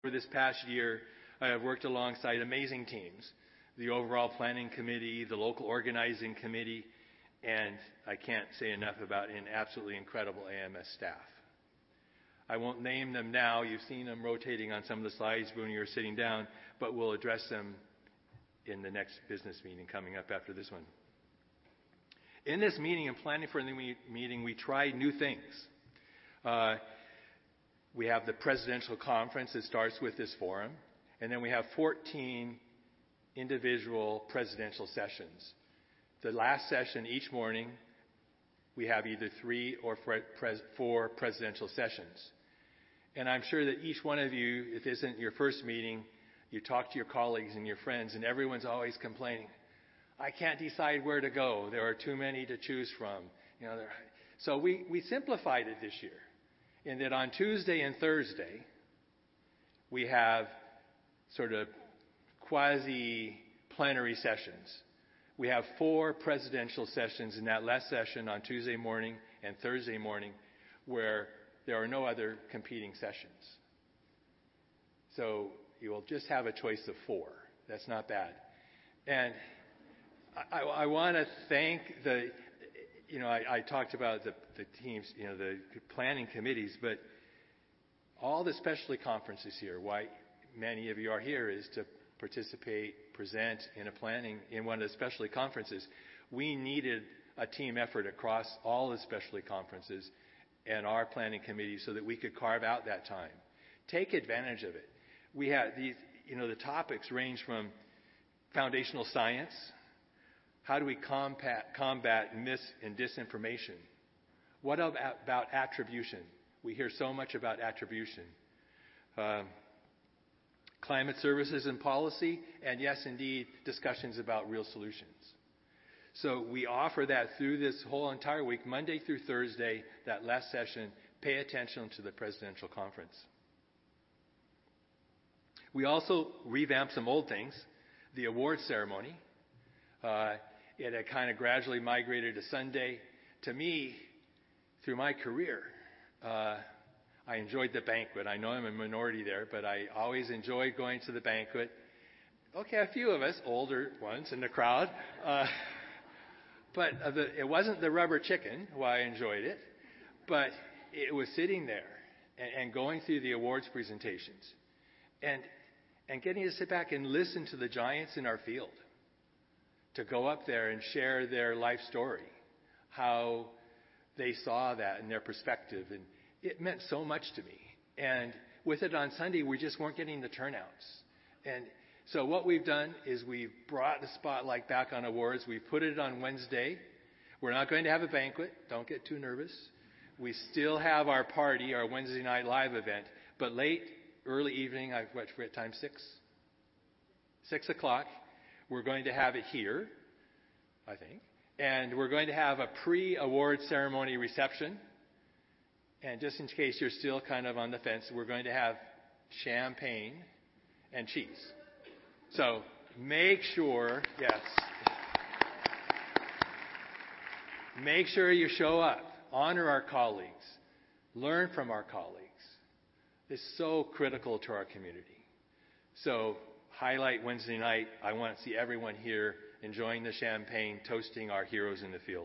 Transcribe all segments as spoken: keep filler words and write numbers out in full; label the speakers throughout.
Speaker 1: Over this past year, I have worked alongside amazing teams, the overall planning committee, the local organizing committee, and I can't say enough about an absolutely incredible A M S staff. I won't name them now. You've seen them rotating on some of the slides when you're sitting down, but we'll address them in the next business meeting coming up after this one. In this meeting and planning for the meeting, we tried new things. Uh, we have the presidential conference that starts with this forum, and then we have fourteen individual presidential sessions. The last session each morning, we have either three or four presidential sessions. And I'm sure that each one of you, if this isn't your first meeting, you talk to your colleagues and your friends, and everyone's always complaining, I can't decide where to go. There are too many to choose from. You know, there, so we, we simplified it this year in that on Tuesday and Thursday, we have sort of quasi-plenary sessions. We have four presidential sessions in that last session on Tuesday morning and Thursday morning where there are no other competing sessions. So you will just have a choice of four. That's not bad. And I, I want to thank the, you know, I, I talked about the, the teams, you know, the planning committees, but all the specialty conferences here, why many of you are here is to participate, present in a planning in one of the specialty conferences. We needed a team effort across all the specialty conferences and our planning committee so that we could carve out that time. Take advantage of it. We had these, you know, the topics range from foundational science. How do we combat, combat mis and disinformation? What about, about attribution? We hear so much about attribution. Um, climate services and policy, and yes, indeed, discussions about real solutions. So we offer that through this whole entire week, Monday through Thursday, that last session. Pay attention to the presidential conference. We also revamped some old things. The awards ceremony. Uh, it had kind of gradually migrated to Sunday. To me, through my career, uh, I enjoyed the banquet. I know I'm a minority there, but I always enjoyed going to the banquet. Okay, a few of us, older ones in the crowd. Uh, but uh, the, it wasn't the rubber chicken why I enjoyed it, but it was sitting there and, and going through the awards presentations and, and getting to sit back and listen to the giants in our field, to go up there and share their life story, how they saw that in their perspective. And it meant so much to me. And with it on Sunday, we just weren't getting the turnouts. And so what we've done is we've brought the spotlight back on awards. We've put it on Wednesday. We're not going to have a banquet. Don't get too nervous. We still have our party, our Wednesday night live event. But late, early evening, I what, what time, six? Six o'clock. We're going to have it here, I think. And we're going to have a pre-award ceremony reception. And just in case you're still kind of on the fence, we're going to have champagne and cheese. So make sure, yes, make sure you show up, honor our colleagues, learn from our colleagues. It's so critical to our community. So highlight Wednesday night. I want to see everyone here enjoying the champagne, toasting our heroes in the field.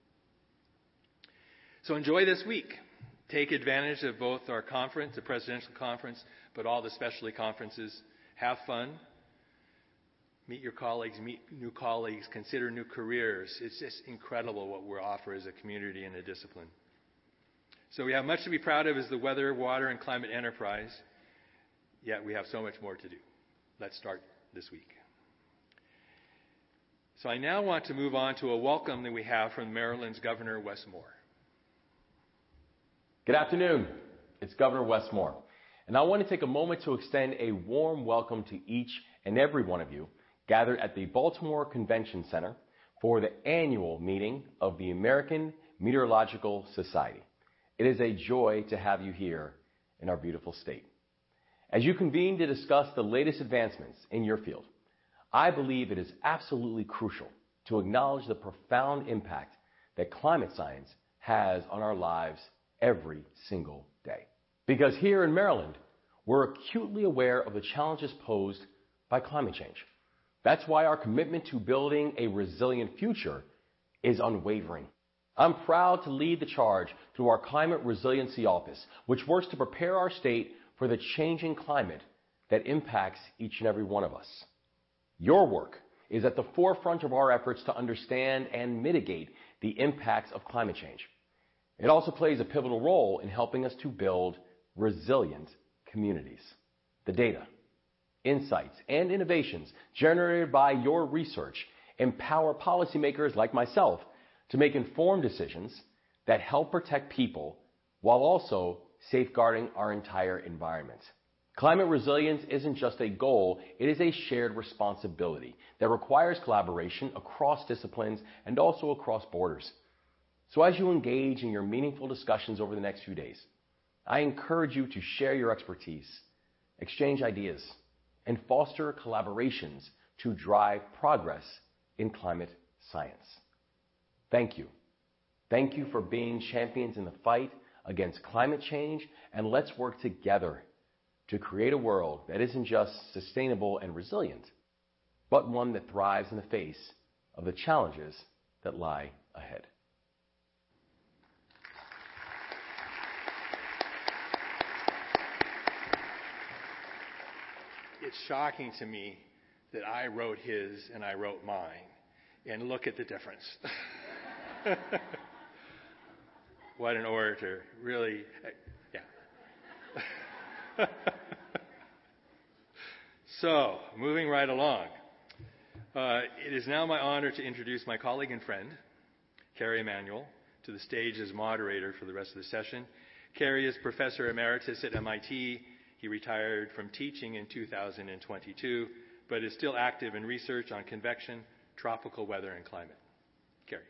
Speaker 1: So enjoy this week. Take advantage of both our conference, the presidential conference, but all the specialty conferences. Have fun. Meet your colleagues, meet new colleagues, consider new careers. It's just incredible what we offer as a community and a discipline. So we have much to be proud of as the weather, water, and climate enterprise, yet we have so much more to do. Let's start this week. So I now want to move on to a welcome that we have from Maryland's Governor Wes Moore.
Speaker 2: Good afternoon. It's Governor Wes Moore, and I want to take a moment to extend a warm welcome to each and every one of you gathered at the Baltimore Convention Center for the annual meeting of the American Meteorological Society. It is a joy to have you here in our beautiful state. As you convene to discuss the latest advancements in your field, I believe it is absolutely crucial to acknowledge the profound impact that climate science has on our lives every single day. Because here in Maryland, we're acutely aware of the challenges posed by climate change. That's why our commitment to building a resilient future is unwavering. I'm proud to lead the charge through our Climate Resiliency Office, which works to prepare our state for the changing climate that impacts each and every one of us. Your work is at the forefront of our efforts to understand and mitigate the impacts of climate change. It also plays a pivotal role in helping us to build resilient communities. The data, insights, and innovations generated by your research empower policymakers like myself to make informed decisions that help protect people while also safeguarding our entire environment. Climate resilience isn't just a goal, it is a shared responsibility that requires collaboration across disciplines and also across borders. So as you engage in your meaningful discussions over the next few days, I encourage you to share your expertise, exchange ideas, and foster collaborations to drive progress in climate science. Thank you. Thank you for being champions in the fight against climate change, and let's work together to create a world that isn't just sustainable and resilient, but one that thrives in the face of the challenges that lie ahead.
Speaker 1: It's shocking to me that I wrote his and I wrote mine, and look at the difference. What an orator, really. Yeah. So, moving right along. Uh, it is now my honor to introduce my colleague and friend, Kerry Emanuel, to the stage as moderator for the rest of the session. Kerry is Professor Emeritus at M I T. He retired from teaching in two thousand twenty-two, but is still active in research on convection, tropical weather, and climate. Kerry.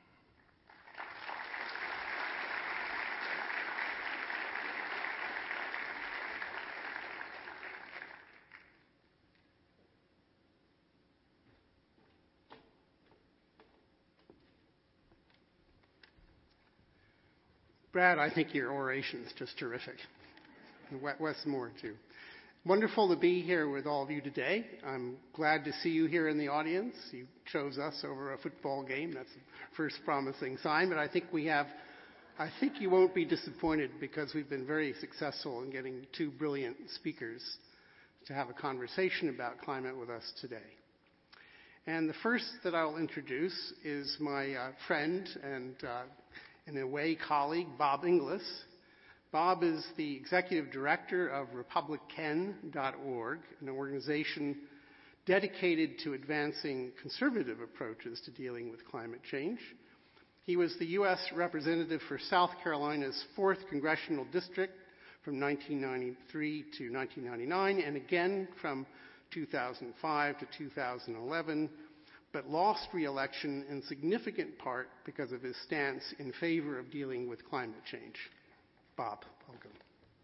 Speaker 3: Brad, I think your oration is just terrific. And Wes Moore, too. Wonderful to be here with all of you today. I'm glad to see you here in the audience. You chose us over a football game. That's the first promising sign. But I think we have, I think you won't be disappointed because we've been very successful in getting two brilliant speakers to have a conversation about climate with us today. And the first that I'll introduce is my uh, friend and uh, in a way colleague, Bob Inglis. Bob is the executive director of Republican dot org, an organization dedicated to advancing conservative approaches to dealing with climate change. He was the U S representative for South Carolina's fourth Congressional District from nineteen ninety-three to nineteen ninety-nine, and again from two thousand five to two thousand eleven, but lost re-election in significant part because of his stance in favor of dealing with climate change. Bob, welcome.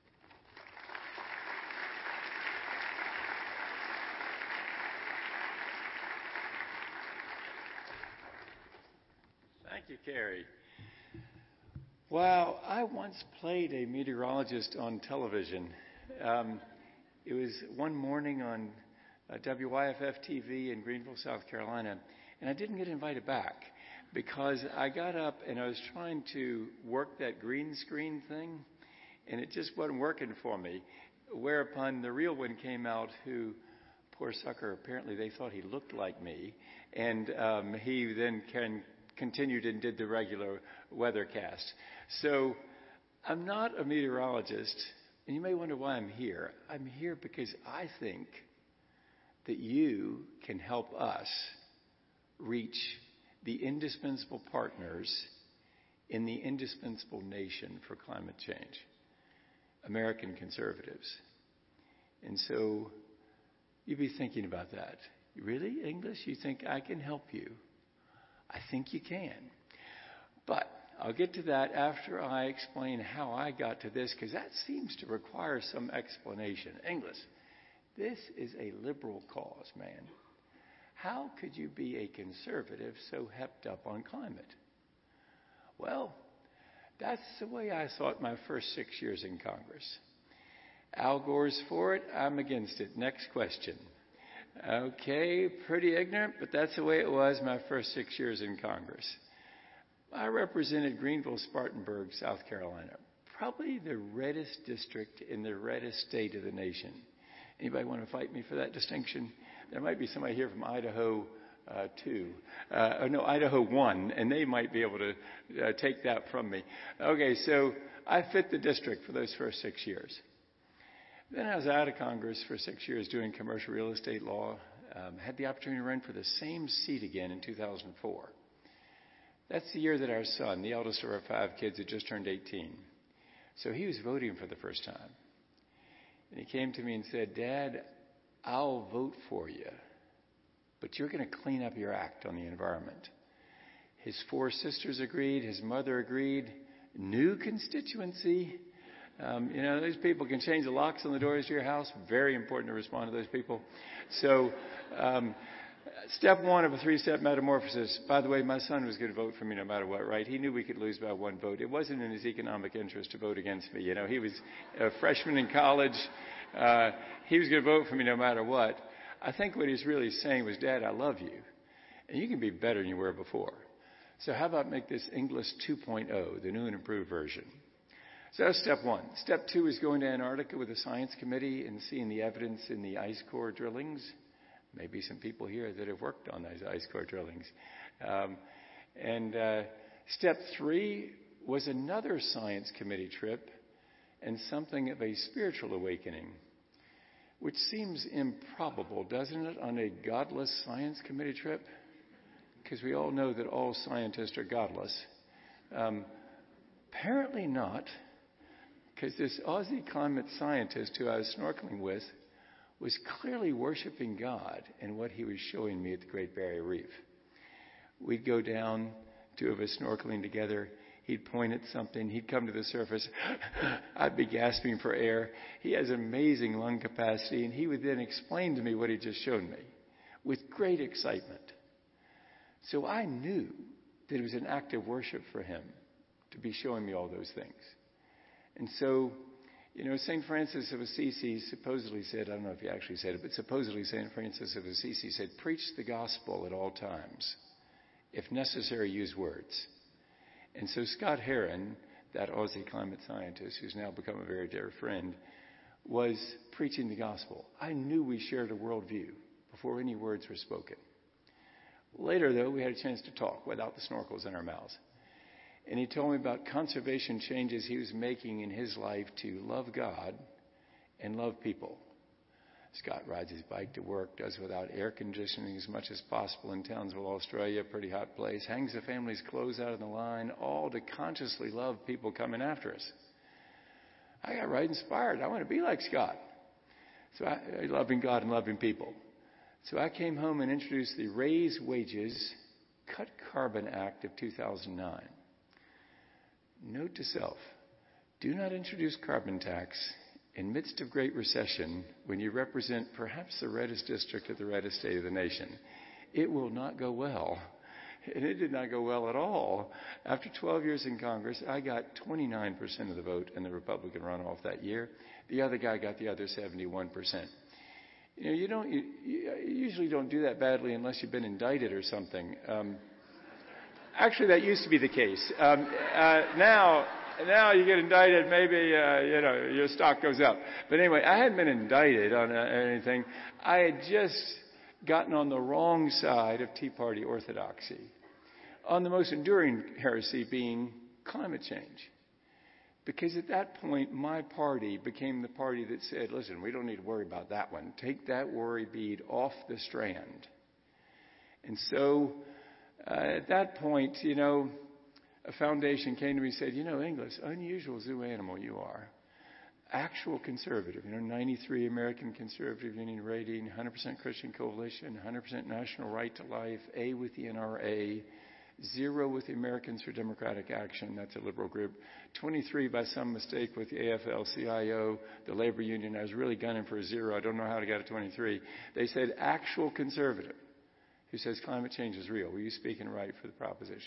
Speaker 4: Thank you, Kerry. Wow, I once played a meteorologist on television. Um, it was one morning on uh, W Y F F T V in Greenville, South Carolina, and I didn't get invited back because I got up and I was trying to work that green screen thing, and it just wasn't working for me. Whereupon the real one came out who, poor sucker, apparently they thought he looked like me, and um, he then can continued and did the regular weathercast. So I'm not a meteorologist, and you may wonder why I'm here. I'm here because I think that you can help us reach the indispensable partners in the indispensable nation for climate change, American conservatives. And so you'd be thinking about that. Really, English? You think I can help you? I think you can. But I'll get to that after I explain how I got to this, because that seems to require some explanation. English, this is a liberal cause, man. How could you be a conservative so hepped up on climate? Well, that's the way I thought my first six years in Congress. Al Gore's for it. I'm against it. Next question. Okay, pretty ignorant, but that's the way it was my first six years in Congress. I represented Greenville-Spartanburg, South Carolina, probably the reddest district in the reddest state of the nation. Anybody want to fight me for that distinction? There might be somebody here from Idaho uh, two. Uh, oh, no, Idaho one, and they might be able to uh, take that from me. Okay, so I fit the district for those first six years. Then I was out of Congress for six years doing commercial real estate law. Um, had the opportunity to run for the same seat again in two thousand four. That's the year that our son, the eldest of our five kids, had just turned eighteen. So he was voting for the first time. And he came to me and said, Dad, I'll vote for you, but you're going to clean up your act on the environment. His four sisters agreed. His mother agreed. New constituency. Um, you know, those people can change the locks on the doors to your house. Very important to respond to those people. So um, step one of a three-step metamorphosis. By the way, my son was going to vote for me no matter what, right? He knew we could lose by one vote. It wasn't in his economic interest to vote against me. You know, he was a freshman in college. Uh, he was going to vote for me no matter what. I think what he's really saying was, Dad, I love you, and you can be better than you were before. So how about make this English two point oh, the new and improved version? So that's step one. Step two is going to Antarctica with the science committee and seeing the evidence in the ice core drillings. Maybe some people here that have worked on those ice core drillings. Um, and uh, step three was another science committee trip and something of a spiritual awakening, which seems improbable, doesn't it, on a godless science committee trip? Because we all know that all scientists are godless. Um, apparently not. Because this Aussie climate scientist who I was snorkeling with was clearly worshiping God in what he was showing me at the Great Barrier Reef. We'd go down, two of us snorkeling together. He'd point at something. He'd come to the surface. I'd be gasping for air. He has amazing lung capacity, and he would then explain to me what he'd just shown me with great excitement. So I knew that it was an act of worship for him to be showing me all those things. And so, you know, Saint Francis of Assisi supposedly said, I don't know if he actually said it, but supposedly Saint Francis of Assisi said, preach the gospel at all times. If necessary, use words. And so Scott Heron, that Aussie climate scientist who's now become a very dear friend, was preaching the gospel. I knew we shared a worldview before any words were spoken. Later, though, we had a chance to talk without the snorkels in our mouths. And he told me about conservation changes he was making in his life to love God and love people. Scott rides his bike to work, does without air conditioning as much as possible in Townsville, Australia, a pretty hot place, hangs the family's clothes out of the line, all to consciously love people coming after us. I got right inspired. I want to be like Scott. So I, loving God and loving people. So I came home and introduced the Raise Wages, Cut Carbon Act of two thousand nine. Note to self, do not introduce carbon tax in midst of great recession when you represent perhaps the reddest district of the reddest state of the nation. It will not go well. And it did not go well at all. After twelve years in Congress, I got twenty-nine percent of the vote in the Republican runoff that year. The other guy got the other seventy-one percent. You know, you don't, you, you usually don't do that badly unless you've been indicted or something. Um, Actually, that used to be the case. Um, uh, now, now you get indicted, maybe uh, you know your stock goes up. But anyway, I hadn't been indicted on uh, anything. I had just gotten on the wrong side of Tea Party orthodoxy, on the most enduring heresy being climate change. Because at that point, my party became the party that said, "Listen, we don't need to worry about that one. Take that worry bead off the strand." And so. Uh, at that point, you know, a foundation came to me and said, you know, Inglis, unusual zoo animal you are. Actual conservative, you know, ninety-three American Conservative Union rating, one hundred percent Christian Coalition, one hundred percent National Right to Life, A with the N R A, zero with the Americans for Democratic Action, that's a liberal group, twenty-three by some mistake with the A F L C I O, the labor union. I was really gunning for a zero. I don't know how to get a twenty-three. They said actual conservative who says climate change is real. Were you speaking right for the proposition?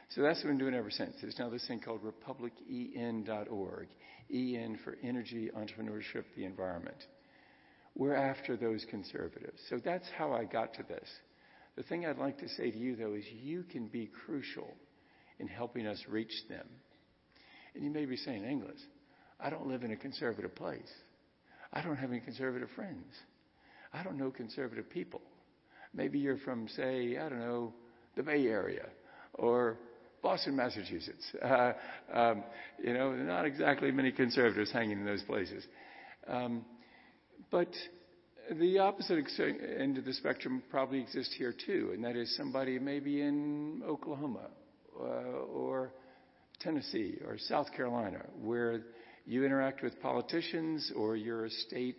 Speaker 4: So that's what I've been doing ever since. There's now this thing called republic E N dot org. E N for Energy, Entrepreneurship, the Environment. We're after those conservatives. So that's how I got to this. The thing I'd like to say to you, though, is you can be crucial in helping us reach them. And you may be saying, Inglis, I don't live in a conservative place. I don't have any conservative friends. I don't know conservative people. Maybe you're from, say, I don't know, the Bay Area or Boston, Massachusetts. Uh, um, you know, not exactly many conservatives hanging in those places. Um, but the opposite ex- end of the spectrum probably exists here too, and that is somebody maybe in Oklahoma uh, or Tennessee or South Carolina, where you interact with politicians or you're a state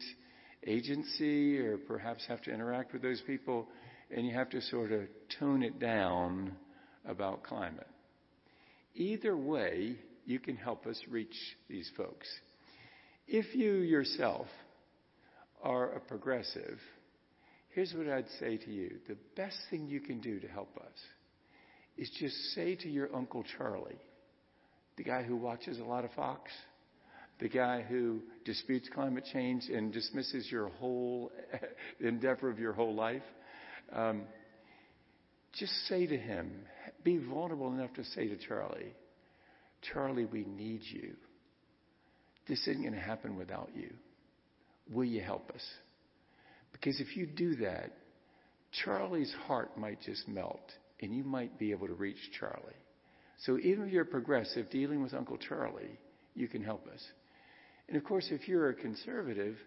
Speaker 4: agency or perhaps have to interact with those people, and you have to sort of tone it down about climate. Either way, you can help us reach these folks. If you yourself are a progressive, here's what I'd say to you. The best thing you can do to help us is just say to your Uncle Charlie, the guy who watches a lot of Fox, the guy who disputes climate change and dismisses your whole endeavor of your whole life, um, just say to him, be vulnerable enough to say to Charlie, Charlie, we need you. This isn't going to happen without you. Will you help us? Because if you do that, Charlie's heart might just melt, and you might be able to reach Charlie. So even if you're progressive dealing with Uncle Charlie, you can help us. And of course, if you're a conservative,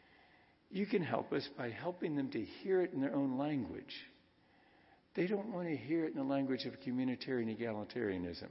Speaker 4: you can help us by helping them to hear it in their own language. They don't want to hear it in the language of communitarian egalitarianism.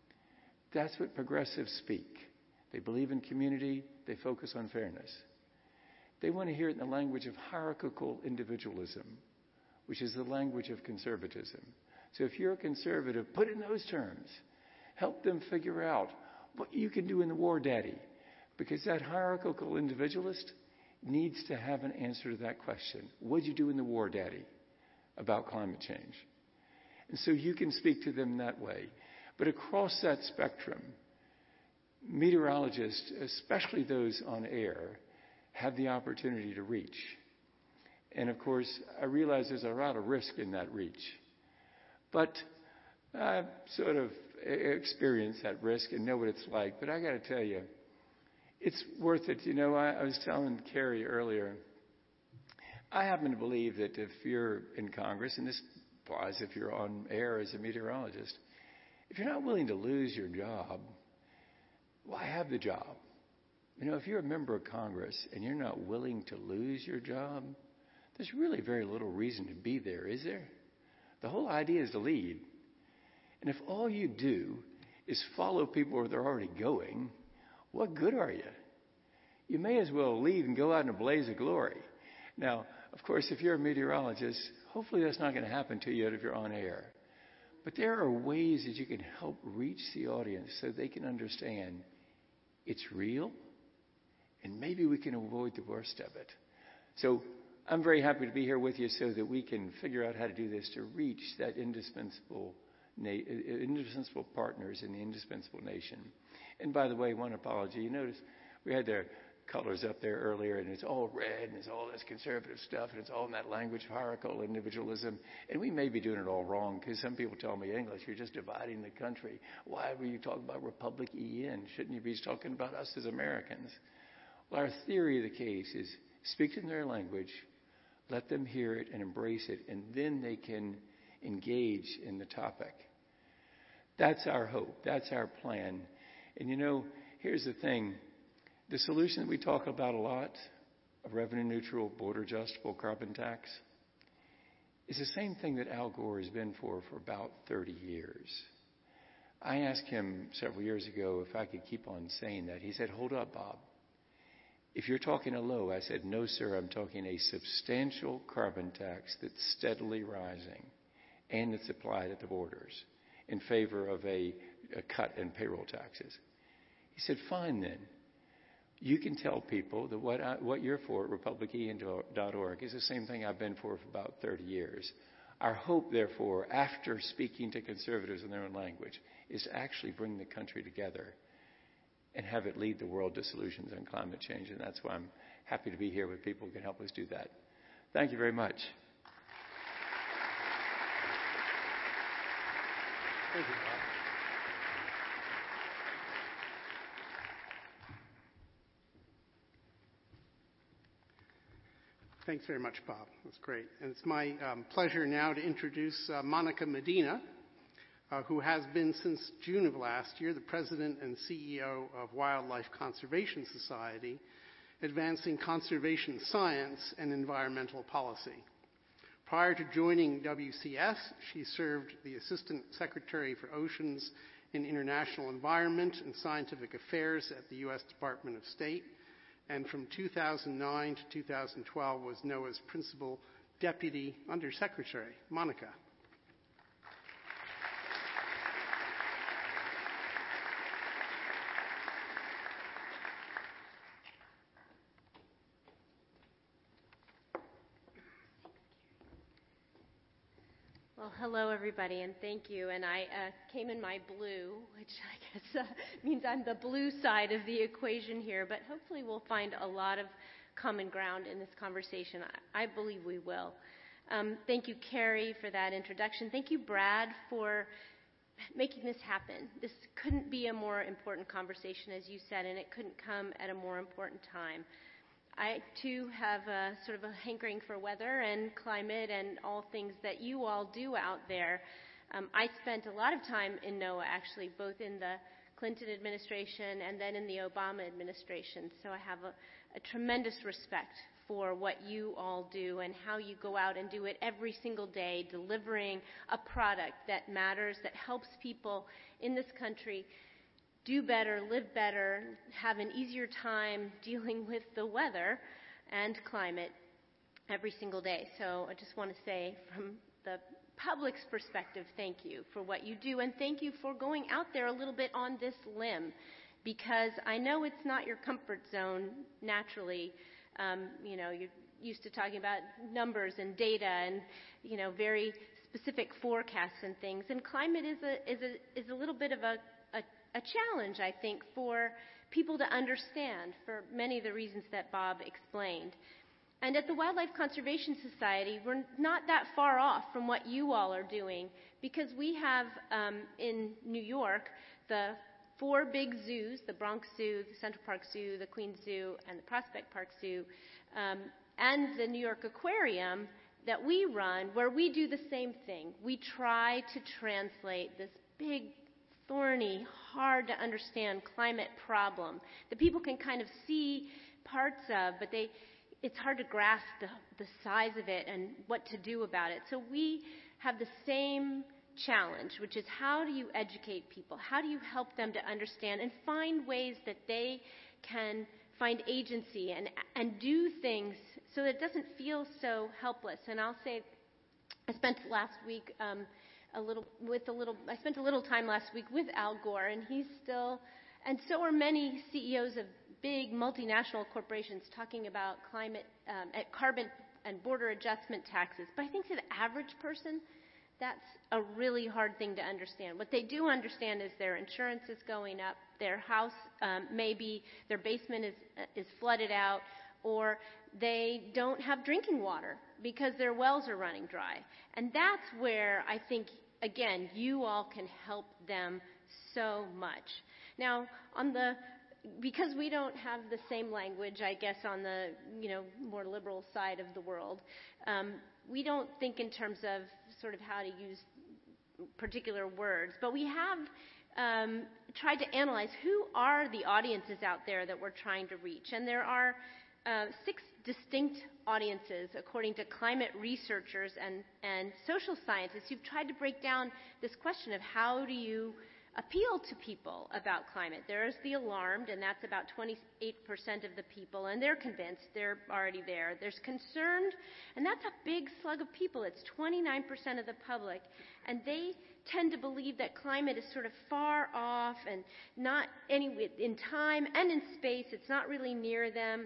Speaker 4: That's what progressives speak. They believe in community. They focus on fairness. They want to hear it in the language of hierarchical individualism, which is the language of conservatism. So if you're a conservative, put it in those terms. Help them figure out what you can do in the war daddy. Because that hierarchical individualist needs to have an answer to that question. What did you do in the war daddy about climate change? And so you can speak to them that way. But across that spectrum, meteorologists, especially those on air, have the opportunity to reach. And of course, I realize there's a lot of risk in that reach. But I've sort of experienced that risk and know what it's like. But I got to tell you, it's worth it. You know, I, I was telling Carrie earlier, I happen to believe that if you're in Congress, and this applies if you're on air as a meteorologist, if you're not willing to lose your job, why have the job? You know, if you're a member of Congress and you're not willing to lose your job, there's really very little reason to be there, is there? The whole idea is to lead. And if all you do is follow people where they're already going, what good are you? You may as well leave and go out in a blaze of glory. Now, of course, if you're a meteorologist, hopefully that's not going to happen to you if you're on air. But there are ways that you can help reach the audience so they can understand it's real, and maybe we can avoid the worst of it. So I'm very happy to be here with you so that we can figure out how to do this to reach that indispensable, na- indispensable partners in the indispensable nation. And by the way, one apology. You notice we had their colors up there earlier, and it's all red, and it's all this conservative stuff, and it's all in that language of hierarchical individualism. And we may be doing it all wrong, because some people tell me, English, you're just dividing the country. Why were you talking about Republic E N? Shouldn't you be talking about us as Americans? Well, our theory of the case is speak in their language, let them hear it and embrace it, and then they can engage in the topic. That's our hope. That's our plan. And you know, here's the thing. The solution that we talk about a lot, a revenue-neutral, border-adjustable carbon tax, is the same thing that Al Gore has been for for about thirty years. I asked him several years ago if I could keep on saying that. He said, hold up, Bob. If you're talking a low, I said, no, sir, I'm talking a substantial carbon tax that's steadily rising and that's applied at the borders in favor of a, a cut in payroll taxes. He said, fine then. You can tell people that what, I, what you're for at republic E N dot org is the same thing I've been for for about thirty years. Our hope, therefore, after speaking to conservatives in their own language, is to actually bring the country together and have it lead the world to solutions on climate change. And that's why I'm happy to be here with people who can help us do that. Thank you very much.
Speaker 1: Thank you, Bob.
Speaker 3: Thanks very much, Bob. That's great. And it's my um, pleasure now to introduce uh, Monica Medina, uh, who has been since June of last year the president and C E O of Wildlife Conservation Society, advancing conservation science and environmental policy. Prior to joining W C S, she served the Assistant Secretary for Oceans and International Environment and Scientific Affairs at the U S Department of State, and from two thousand nine to two thousand twelve was NOAA's Principal Deputy Undersecretary. Monica.
Speaker 5: Well, hello, everybody, and thank you. And I uh, came in my blue, which I guess uh, means I'm the blue side of the equation here, but hopefully we'll find a lot of common ground in this conversation. I, I believe we will. Um, thank you, Carrie, for that introduction. Thank you, Brad, for making this happen. This couldn't be a more important conversation, as you said, and it couldn't come at a more important time. I, too, have a, sort of a hankering for weather and climate and all things that you all do out there. Um, I spent a lot of time in NOAA, actually, both in the Clinton administration and then in the Obama administration. So I have a, a tremendous respect for what you all do and how you go out and do it every single day, delivering a product that matters, that helps people in this country do better, live better, have an easier time dealing with the weather and climate every single day. So I just want to say from the public's perspective, thank you for what you do, and thank you for going out there a little bit on this limb, because I know it's not your comfort zone naturally. Um, you know, you're used to talking about numbers and data and, you know, very specific forecasts and things, and climate is a, is a, is a little bit of a a challenge, I think, for people to understand for many of the reasons that Bob explained. And at the Wildlife Conservation Society, we're not that far off from what you all are doing, because we have um, in New York the four big zoos, the Bronx Zoo, the Central Park Zoo, the Queens Zoo, and the Prospect Park Zoo, um, and the New York Aquarium that we run, where we do the same thing. We try to translate this big, thorny, hard to understand climate problem that people can kind of see parts of, but they, it's hard to grasp the, the size of it and what to do about it. So we have the same challenge, which is how do you educate people? How do you help them to understand and find ways that they can find agency and, and do things so that it doesn't feel so helpless? And I'll say, I spent last week um, a little with a little I spent a little time last week with Al Gore, and he's still, and so are many C E Os of big multinational corporations talking about climate um, at carbon and border adjustment taxes. But I think to the average person, that's a really hard thing to understand. What they do understand is their insurance is going up, their house um, maybe their basement is is flooded out, or they don't have drinking water because their wells are running dry. And that's where I think, again, you all can help them so much. Now, on the, because we don't have the same language, I guess, on the, you know, more liberal side of the world, um, we don't think in terms of sort of how to use particular words, but we have um, tried to analyze who are the audiences out there that we're trying to reach. And there are Uh, six distinct audiences, according to climate researchers and, and social scientists, who've tried to break down this question of how do you appeal to people about climate. There's the alarmed, and that's about twenty-eight percent of the people, and they're convinced, they're already there. There's concerned, and that's a big slug of people. It's twenty-nine percent of the public, and they tend to believe that climate is sort of far off and not any in time and in space. It's not really near them.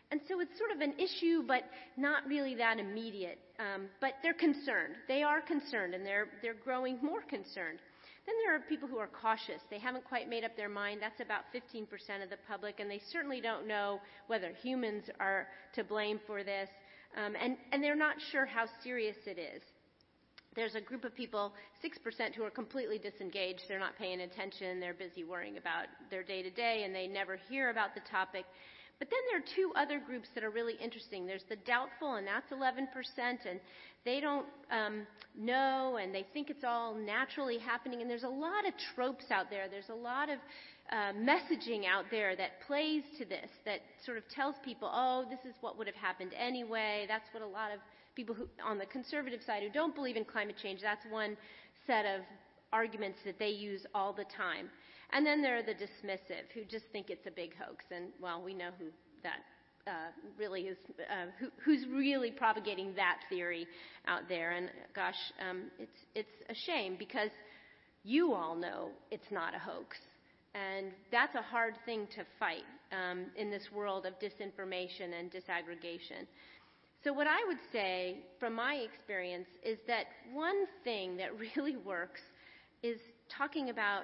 Speaker 5: And so it's sort of an issue, but not really that immediate. Um, but they're concerned. They are concerned, and they're they're growing more concerned. Then there are people who are cautious. They haven't quite made up their mind. That's about fifteen percent of the public, and they certainly don't know whether humans are to blame for this, um, and, and they're not sure how serious it is. There's a group of people, six percent, who are completely disengaged. They're not paying attention. They're busy worrying about their day-to-day, and they never hear about the topic. But then there are two other groups that are really interesting. There's the doubtful, and that's eleven percent, and they don't um, know, and they think it's all naturally happening. And there's a lot of tropes out there. There's a lot of uh, messaging out there that plays to this, that sort of tells people, oh, this is what would have happened anyway. That's what a lot of people who, on the conservative side who don't believe in climate change, that's one set of arguments that they use all the time. And then there are the dismissive, who just think it's a big hoax. And, well, we know who that uh, really is, uh, who, who's really propagating that theory out there. And, gosh, um, it's, it's a shame, because you all know it's not a hoax. And that's a hard thing to fight um, in this world of disinformation and disaggregation. So what I would say, from my experience, is that one thing that really works is talking about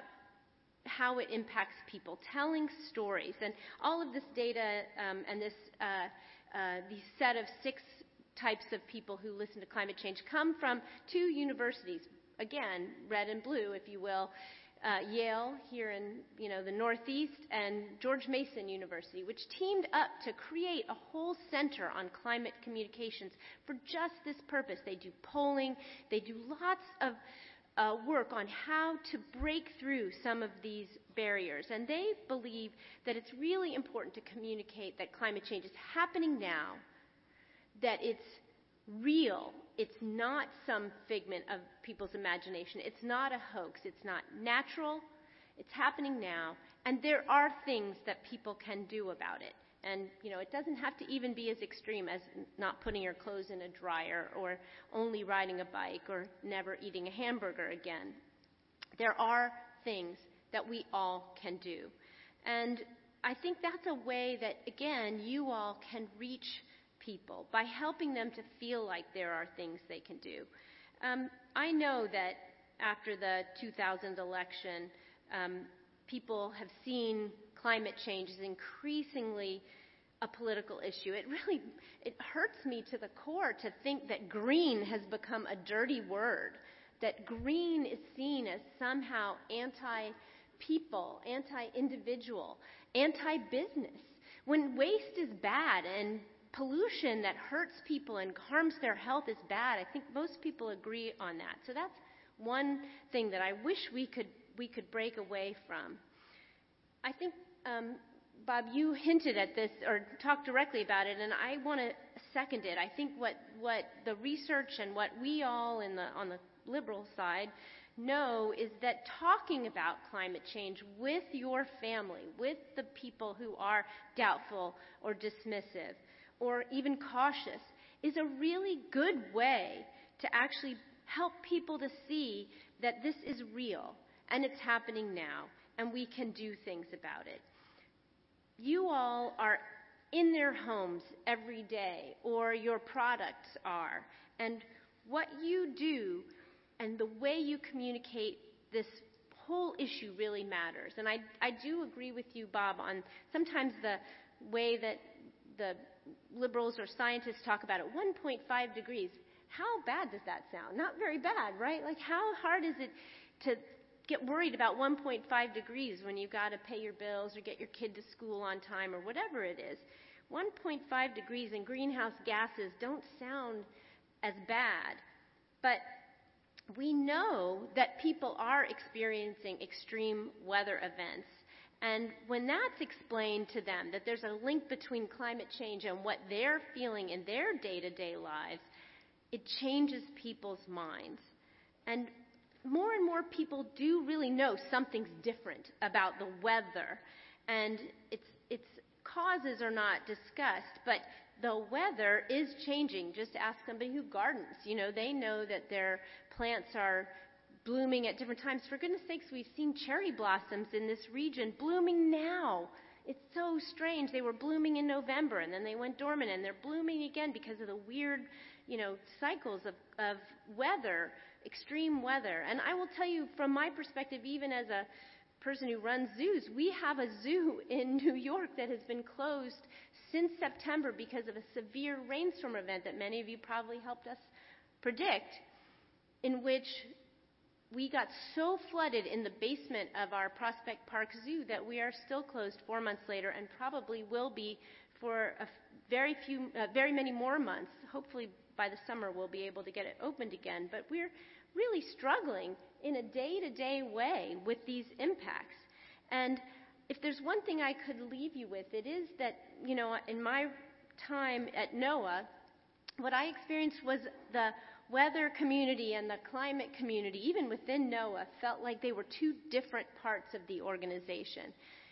Speaker 5: how it impacts people, telling stories. And all of this data um, and this uh, uh, these set of six types of people who listen to climate change come from two universities, again, red and blue, if you will, uh, Yale here in you know the Northeast, and George Mason University, which teamed up to create a whole center on climate communications for just this purpose. They do polling, they do lots of Uh, work on how to break through some of these barriers. And they believe that it's really important to communicate that climate change is happening now, that it's real, it's not some figment of people's imagination, it's not a hoax, it's not natural, it's happening now, and there are things that people can do about it. And, you know, it doesn't have to even be as extreme as not putting your clothes in a dryer or only riding a bike or never eating a hamburger again. There are things that we all can do. And I think that's a way that, again, you all can reach people by helping them to feel like there are things they can do. Um, I know that after the two thousand election, um, people have seen climate change is increasingly a political issue. It really, it hurts me to the core to think that green has become a dirty word, that green is seen as somehow anti-people, anti-individual, anti-business, when waste is bad and pollution that hurts people and harms their health is bad. I think most people agree on that. So that's one thing that I wish we could we could break away from. I think, um, Bob, you hinted at this or talked directly about it, and I want to second it. I think what, what the research and what we all in the, on the liberal side know is that talking about climate change with your family, with the people who are doubtful or dismissive or even cautious, is a really good way to actually help people to see that this is real and it's happening now, and we can do things about it. You all are in their homes every day, or your products are, and what you do and the way you communicate this whole issue really matters. And I, I do agree with you, Bob, on sometimes the way that the liberals or scientists talk about it, one point five degrees. How bad does that sound? Not very bad, right? Like, how hard is it to get worried about one point five degrees when you've got to pay your bills or get your kid to school on time or whatever it is? one point five degrees and greenhouse gases don't sound as bad. But we know that people are experiencing extreme weather events. And when that's explained to them, that there's a link between climate change and what they're feeling in their day-to-day lives, it changes people's minds. And more and more people do really know something's different about the weather. And its its causes are not discussed, but the weather is changing. Just ask somebody who gardens. You know, they know that their plants are blooming at different times. For goodness sakes, we've seen cherry blossoms in this region blooming now. It's so strange. They were blooming in November, and then they went dormant, and they're blooming again because of the weird, you know, cycles of, of weather, extreme weather. And I will tell you, from my perspective, even as a person who runs zoos, we have a zoo in New York that has been closed since September because of a severe rainstorm event that many of you probably helped us predict, in which we got so flooded in the basement of our Prospect Park Zoo that we are still closed four months later, and probably will be for a very few, uh, very many more months. Hopefully by the summer we'll be able to get it opened again. But we're really struggling in a day-to-day way with these impacts. And if there's one thing I could leave you with, it is that, you know, in my time at NOAA, what I experienced was the weather community and the climate community, even within NOAA, felt like they were two different parts of the organization.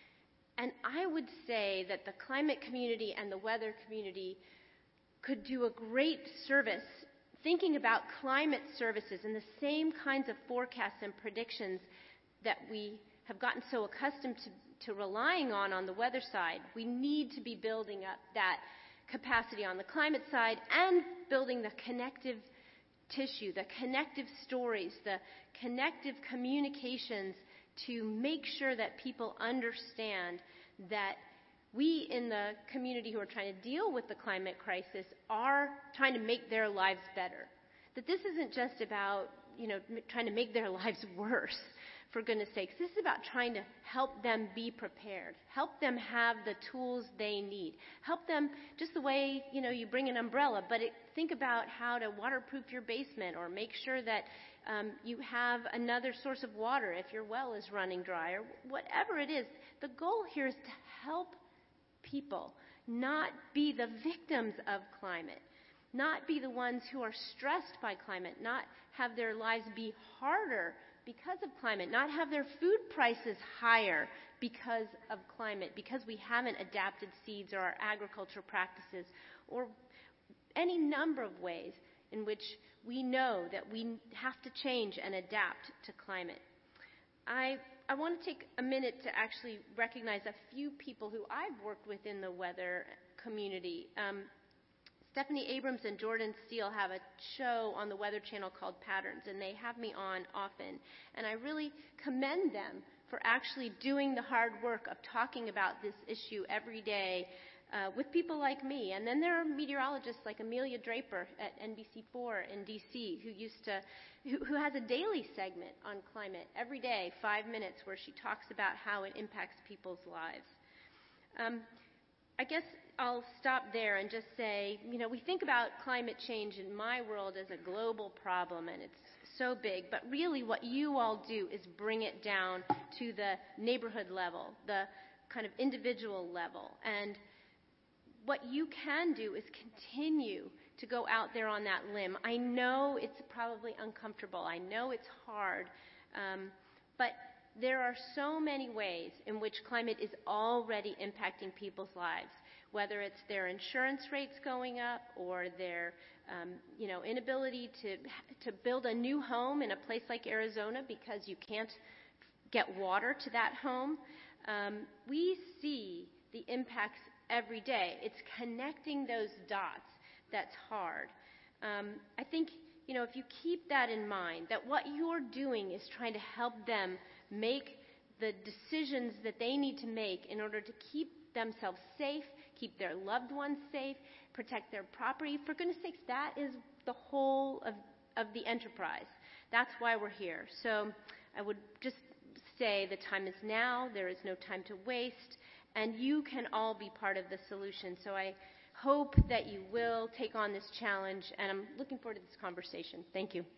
Speaker 5: And I would say that the climate community and the weather community could do a great service thinking about climate services and the same kinds of forecasts and predictions that we have gotten so accustomed to, to relying on on the weather side. We need to be building up that capacity on the climate side and building the connective tissue, the connective stories, the connective communications to make sure that people understand that we in the community who are trying to deal with the climate crisis are trying to make their lives better. That this isn't just about, you know, trying to make their lives worse, for goodness sakes. This is about trying to help them be prepared, help them have the tools they need, help them just the way, you know, you bring an umbrella, but it, think about how to waterproof your basement or make sure that um, you have another source of water if your well is running dry or whatever it is. The goal here is to help people not be the victims of climate, not be the ones who are stressed by climate, not have their lives be harder because of climate, not have their food prices higher because of climate, because we haven't adapted seeds or our agricultural practices, or any number of ways in which we know that we have to change and adapt to climate. I, I want to take a minute to actually recognize a few people who I've worked with in the weather community. Um, Stephanie Abrams and Jordan Steele have a show on the Weather Channel called Patterns, and they have me on often. And I really commend them for actually doing the hard work of talking about this issue every day uh, with people like me. And then there are meteorologists like Amelia Draper at N B C four in D C who used to, who, who has a daily segment on climate every day, five minutes, where she talks about how it impacts people's lives. Um, I guess I'll stop there and just say, you know, we think about climate change in my world as a global problem, and it's so big, but really what you all do is bring it down to the neighborhood level, the kind of individual level. And what you can do is continue to go out there on that limb. I know it's probably uncomfortable. I know it's hard, um, but there are so many ways in which climate is already impacting people's lives, whether it's their insurance rates going up or their um, you know, inability to, to build a new home in a place like Arizona because you can't get water to that home. Um, we see the impacts every day. It's connecting those dots that's hard. Um, I think, you know, if you keep that in mind, that what you're doing is trying to help them make the decisions that they need to make in order to keep themselves safe, keep their loved ones safe, protect their property. For goodness sakes, that is the whole of, of the enterprise. That's why we're here. So I would just say the time is now. There is no time to waste. And you can all be part of the solution. So I hope that you will take on this challenge. And I'm looking forward to this conversation. Thank you.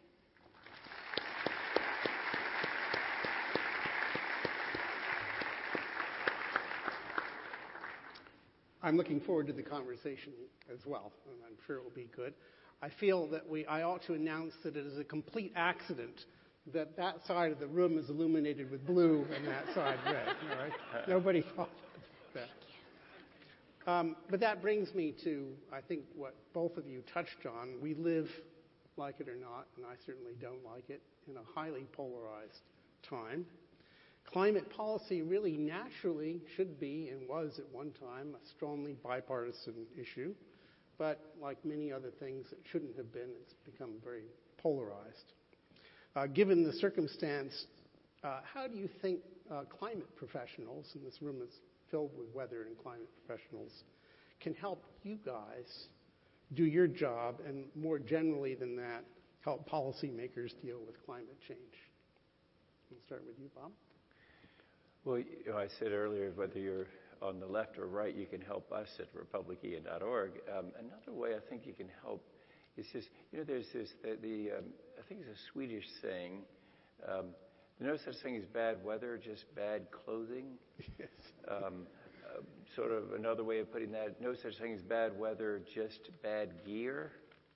Speaker 3: I'm looking forward to the conversation as well, and I'm sure it will be good. I feel that we, I ought to announce that it is a complete accident that that side of the room is illuminated with blue and that side red. All right? Nobody thought of that. Um, but that brings me to, I think, what both of you touched on. We live, like it or not, and I certainly don't like it, in a highly polarized time. Climate policy really naturally should be and was at one time a strongly bipartisan issue, but like many other things, it shouldn't have been. It's become very polarized. Uh, given the circumstance, uh, how do you think uh, climate professionals, and this room is filled with weather and climate professionals, can help you guys do your job, and more generally than that, help policymakers deal with climate change? We'll start with you, Bob.
Speaker 4: Well, you know, I said earlier, whether you're on the left or right, you can help us at republican dot org. Um, another way I think you can help is just, you know, there's this, the, the um, I think it's a Swedish saying, um, no such thing as bad weather, just bad clothing.
Speaker 3: Yes.
Speaker 4: Um, uh, sort of another way of putting that, no such thing as bad weather, just bad gear.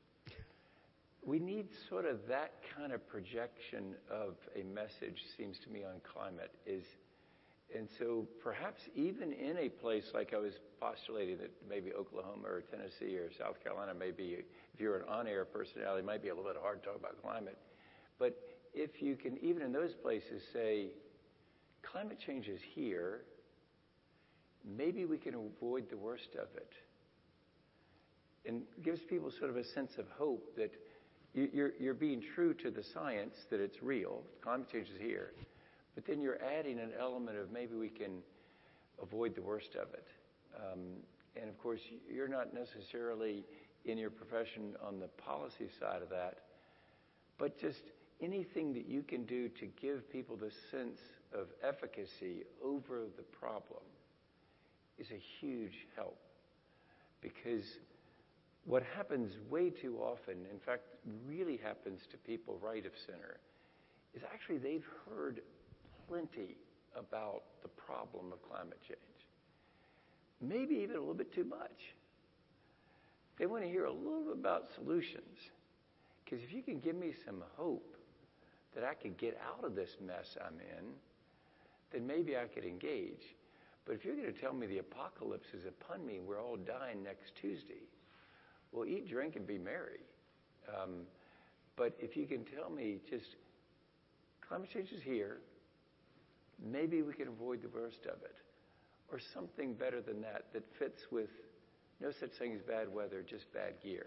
Speaker 4: We need sort of that kind of projection of a message, seems to me, on climate. Is And so perhaps even in a place like I was postulating that maybe Oklahoma or Tennessee or South Carolina, maybe if you're an on-air personality, it might be a little bit hard to talk about climate. But if you can, even in those places, say, climate change is here, maybe we can avoid the worst of it. And gives people sort of a sense of hope that you're, you're being true to the science, that it's real, climate change is here. But then you're adding an element of maybe we can avoid the worst of it. Um, and of course, you're not necessarily in your profession on the policy side of that, but just anything that you can do to give people the sense of efficacy over the problem is a huge help. Because what happens way too often, in fact, really happens to people right of center, is actually they've heard plenty about the problem of climate change. Maybe even a little bit too much. They want to hear a little bit about solutions. Because if you can give me some hope that I could get out of this mess I'm in, then maybe I could engage. But if you're going to tell me the apocalypse is upon me and we're all dying next Tuesday, well, eat, drink, and be merry. Um, but if you can tell me just climate change is here, maybe we can avoid the worst of it. Or something better than that, that fits with no such thing as bad weather, just bad gear.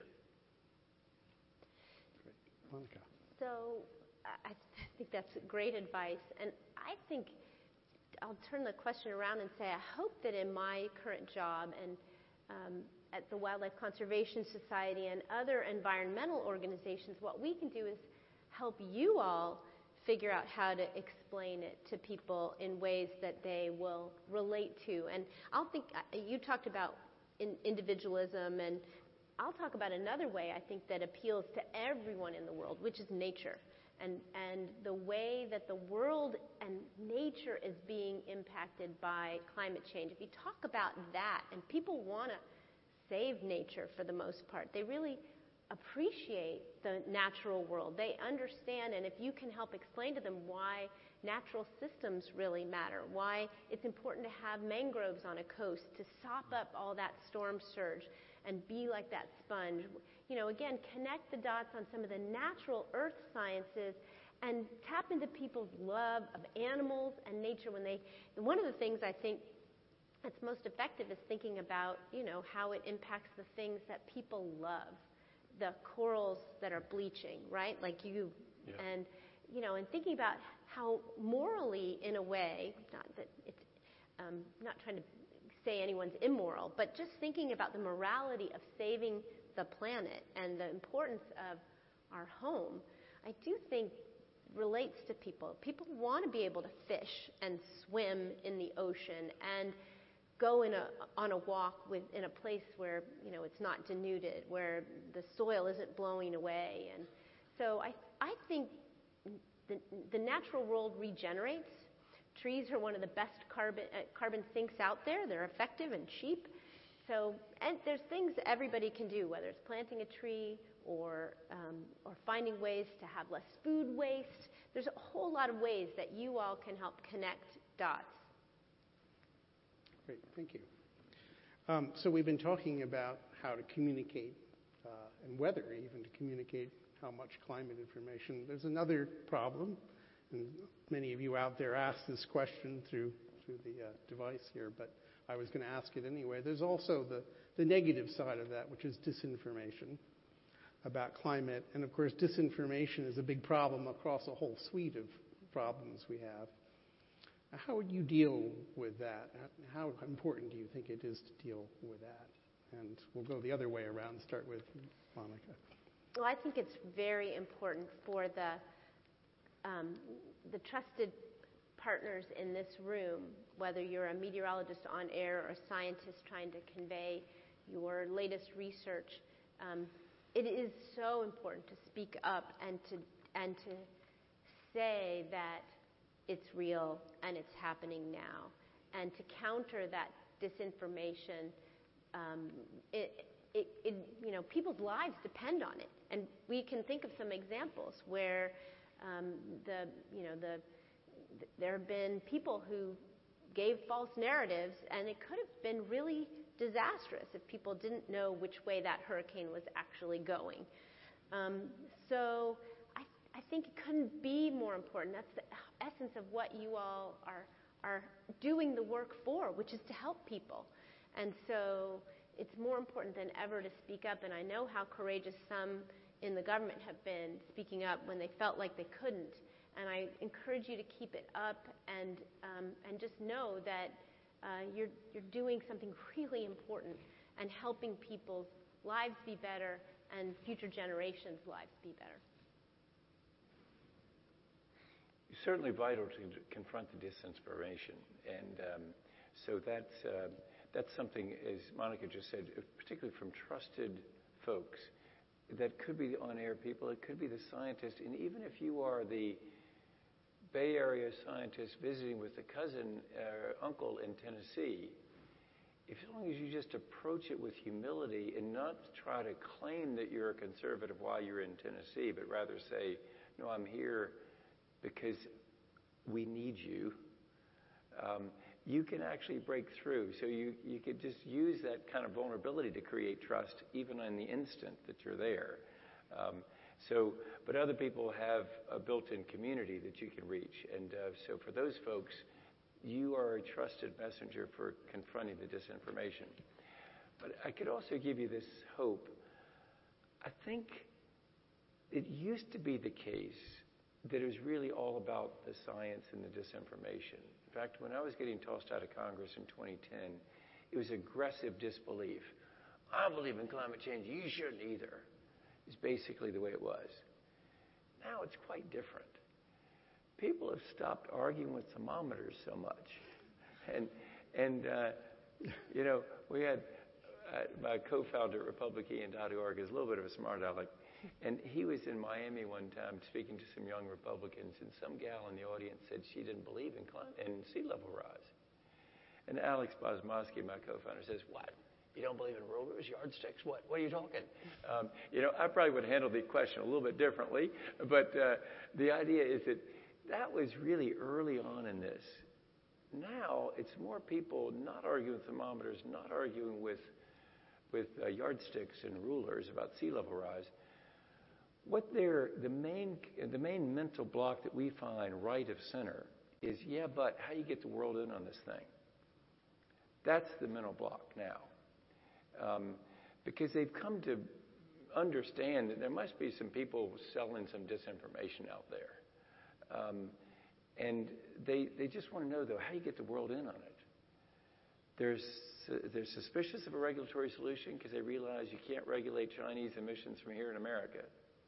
Speaker 3: Monica.
Speaker 5: So I think that's great advice. And I think I'll turn the question around and say, I hope that in my current job and um, at the Wildlife Conservation Society and other environmental organizations, what we can do is help you all figure out how to explain it to people in ways that they will relate to. And I'll think, you talked about in individualism, and I'll talk about another way I think that appeals to everyone in the world, which is nature. And, and the way that the world and nature is being impacted by climate change. If you talk about that, and people want to save nature for the most part, they really appreciate the natural world. They understand, and if you can help explain to them why natural systems really matter, why it's important to have mangroves on a coast to sop up all that storm surge and be like that sponge. You know, again, connect the dots on some of the natural earth sciences and tap into people's love of animals and nature when they, one of the things I think that's most effective is thinking about, you know, how it impacts the things that people love. The corals that are bleaching, right? Like you, yeah. and you know, and thinking about how morally, in a way, not that it's, um, not trying to say anyone's immoral, but just thinking about the morality of saving the planet and the importance of our home, I do think relates to people. People want to be able to fish and swim in the ocean and go in a, on a walk with, in a place where, you know, it's not denuded, where the soil isn't blowing away. And so I, I think the, the natural world regenerates. Trees are one of the best carbon, uh, carbon sinks out there. They're effective and cheap. So, and there's things that everybody can do, whether it's planting a tree or, um, or finding ways to have less food waste. There's a whole lot of ways that you all can help connect dots.
Speaker 3: Great, thank you. Um, so we've been talking about how to communicate uh, and whether even to communicate how much climate information. There's another problem, And many of you out there asked this question through through the uh, device here, but I was going to ask it anyway. There's also the, the negative side of that, which is disinformation about climate. And of course, disinformation is a big problem across a whole suite of problems we have. How would you deal with that? How important do you think it is to deal with that? And we'll go the other way around and start with Monica.
Speaker 5: Well, I think it's very important for the um, the trusted partners in this room, whether you're a meteorologist on air or a scientist trying to convey your latest research. Um, it is so important to speak up and to and to say that it's real and it's happening now, and to counter that disinformation. Um, it, it, it, you know, people's lives depend on it, and we can think of some examples where um, the, you know, the, the there have been people who gave false narratives, and it could have been really disastrous if people didn't know which way that hurricane was actually going. Um, so I, I think it couldn't be more important. That's the essence of what you all are are doing the work for, which is to help people. And so it's more important than ever to speak up. And I know how courageous some in the government have been speaking up when they felt like they couldn't. And I encourage you to keep it up and um, and just know that uh, you're you're doing something really important and helping people's lives be better and future generations' lives be better.
Speaker 4: It's certainly vital to confront the disinformation, and um, so that's uh, that's something, as Monica just said, particularly from trusted folks. That could be the on-air people, it could be the scientists, and even if you are the Bay Area scientist visiting with a cousin or uncle in Tennessee, if as long as you just approach it with humility and not try to claim that you're a conservative while you're in Tennessee, but rather say, no, I'm here because we need you, um, you can actually break through. So you, you could just use that kind of vulnerability to create trust even in the instant that you're there. Um, so, but other people have a built-in community that you can reach. And uh, so for those folks, you are a trusted messenger for confronting the disinformation. But I could also give you this hope. I think it used to be the case that it was really all about the science and the disinformation. In fact, when I was getting tossed out of Congress in twenty ten, it was aggressive disbelief. I believe in climate change. You shouldn't either. It's basically the way it was. Now it's quite different. People have stopped arguing with thermometers so much. And, and uh, you know, we had uh, my co-founder at Republican dot org is a little bit of a smart aleck. And he was in Miami one time speaking to some young Republicans, and some gal in the audience said she didn't believe in climate in sea level rise. And Alex Bosmosky, my co-founder, says, "What? You don't believe in rulers, yardsticks? What? What are you talking?" Um, you know, I probably would handle the question a little bit differently, but uh, the idea is that that was really early on in this. Now it's more people not arguing with thermometers, not arguing with with uh, yardsticks and rulers about sea level rise. What they're, the main the main mental block that we find right of center is, yeah, but how you get the world in on this thing? That's the mental block now. Um, because they've come to understand that there must be some people selling some disinformation out there. Um, and they they just want to know, though, how you get the world in on it. There's, they're suspicious of a regulatory solution because they realize you can't regulate Chinese emissions from here in America.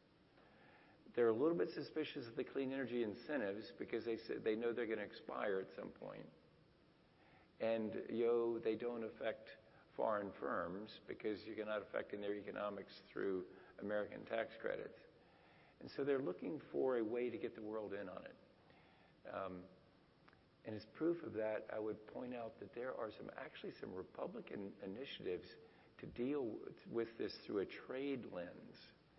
Speaker 4: They're a little bit suspicious of the clean energy incentives because they they know they're going to expire at some point. And, yo, they don't affect foreign firms because you're not affecting their economics through American tax credits. And so they're looking for a way to get the world in on it. Um, and as proof of that, I would point out that there are some actually some Republican initiatives to deal with this through a trade lens.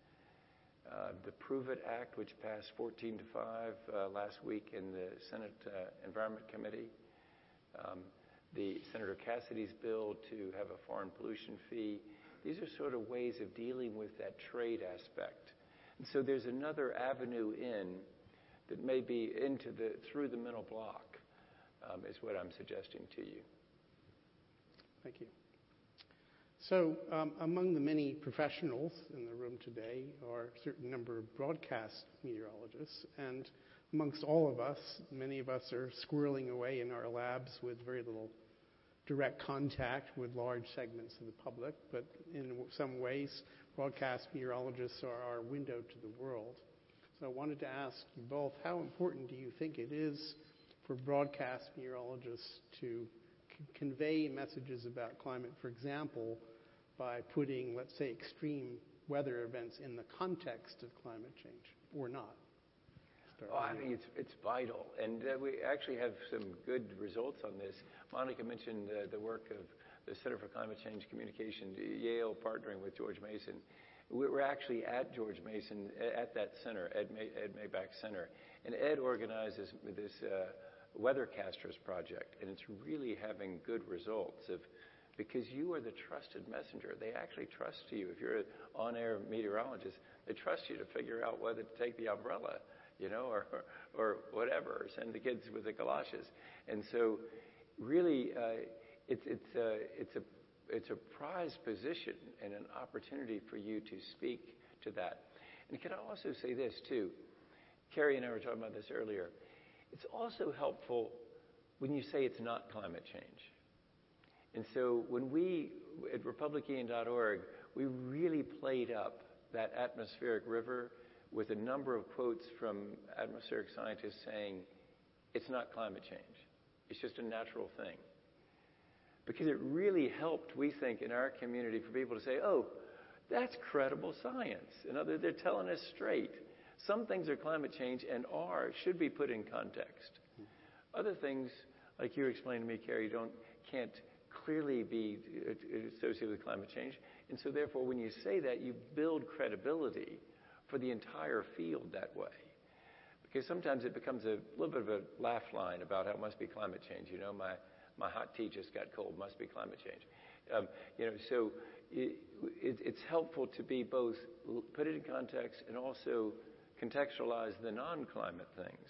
Speaker 4: Uh, the Prove It Act, which passed fourteen to five uh, last week in the Senate uh, Environment Committee. Um, the Senator Cassidy's bill to have a foreign pollution fee. These are sort of ways of dealing with that trade aspect. And so there's another avenue in that may be into the through the mental block um, is what I'm suggesting to you.
Speaker 3: Thank you. So um, among the many professionals in the room today are a certain number of broadcast meteorologists, and amongst all of us, many of us are squirreling away in our labs with very little direct contact with large segments of the public, but in some ways, broadcast meteorologists are our window to the world. So I wanted to ask you both, how important do you think it is for broadcast meteorologists to c- convey messages about climate, for example, by putting, let's say, extreme weather events in the context of climate change, or not?
Speaker 4: Oh, I think it's it's vital, and uh, we actually have some good results on this. Monica mentioned uh, the work of the Center for Climate Change Communication, Yale partnering with George Mason. We were actually at George Mason at that center, Ed, May, Ed Maybach Center, and Ed organizes this uh, Weathercasters project, and it's really having good results of. Because you are the trusted messenger. They actually trust you. If you're an on-air meteorologist, they trust you to figure out whether to take the umbrella, you know, or, or, or whatever, or send the kids with the galoshes. And so really, uh, it's, it's, uh, it's, a, it's a prized position and an opportunity for you to speak to that. And can I also say this, too? Carrie and I were talking about this earlier. It's also helpful when you say it's not climate change. And so when we, at Republican dot org, we really played up that atmospheric river with a number of quotes from atmospheric scientists saying, it's not climate change. It's just a natural thing. Because it really helped, we think, in our community for people to say, oh, that's credible science. In other words, they're telling us straight. Some things are climate change and are, should be put in context. Other things, like you explained to me, Carrie, don't, can't clearly be associated with climate change. And so therefore, when you say that, you build credibility for the entire field that way. Because sometimes it becomes a little bit of a laugh line about how it must be climate change. You know, my, my hot tea just got cold, must be climate change. Um, you know, so it, it, it's helpful to be both, put it in context and also contextualize the non-climate things.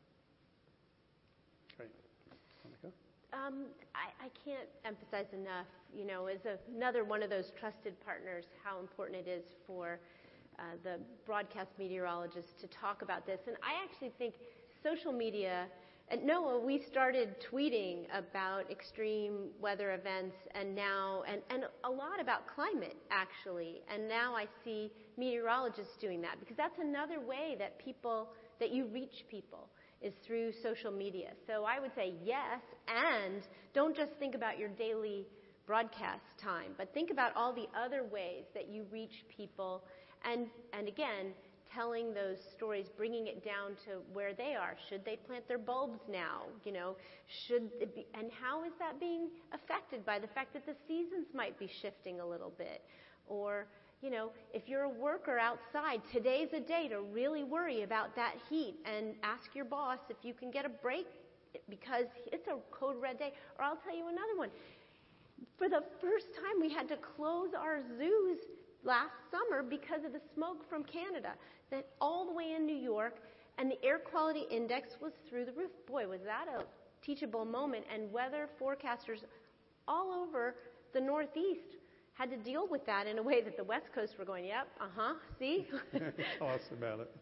Speaker 3: Great. Monica?
Speaker 5: Um, I, I can't emphasize enough, you know, as a, another one of those trusted partners, how important it is for uh, the broadcast meteorologists to talk about this. And I actually think social media, at NOAA, we started tweeting about extreme weather events and now, and, and a lot about climate, actually. And now I see meteorologists doing that, because that's another way that people, that you reach people, is through social media. So I would say yes, and don't just think about your daily broadcast time, but think about all the other ways that you reach people, and, and again, telling those stories, bringing it down to where they are. Should they plant their bulbs now? You know, should it be, and how is that being affected by the fact that the seasons might be shifting a little bit? Or, you know, if you're a worker outside, today's a day to really worry about that heat and ask your boss if you can get a break because it's a code red day. Or I'll tell you another one. For the first time, we had to close our zoos last summer because of the smoke from Canada, that all the way in New York, and the air quality index was through the roof. Boy, was that a teachable moment, and weather forecasters all over the Northeast had to deal with that in a way that the West Coast were going, yep, uh-huh, see?
Speaker 3: Tell us about it.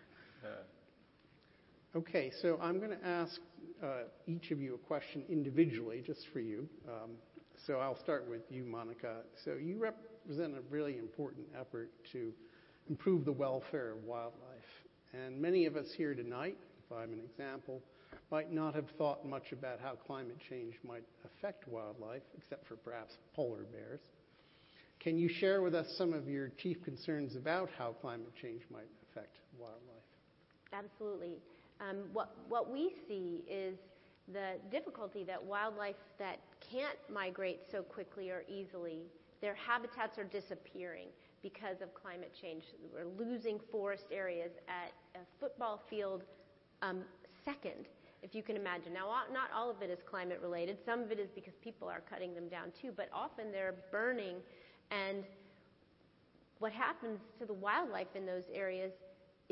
Speaker 3: Okay, so I'm going to ask uh, each of you a question individually, just for you. Um, so I'll start with you, Monica. So you represent a really important effort to improve the welfare of wildlife. And many of us here tonight, if I'm an example, might not have thought much about how climate change might affect wildlife, except for perhaps polar bears. Can you share with us some of your chief concerns about how climate change might affect wildlife?
Speaker 5: Absolutely. Um, what, what we see is the difficulty that wildlife that can't migrate so quickly or easily, their habitats are disappearing because of climate change. We're losing forest areas at a football field um, second, if you can imagine. Now, not all of it is climate related. Some of it is because people are cutting them down too, but often they're burning. And what happens to the wildlife in those areas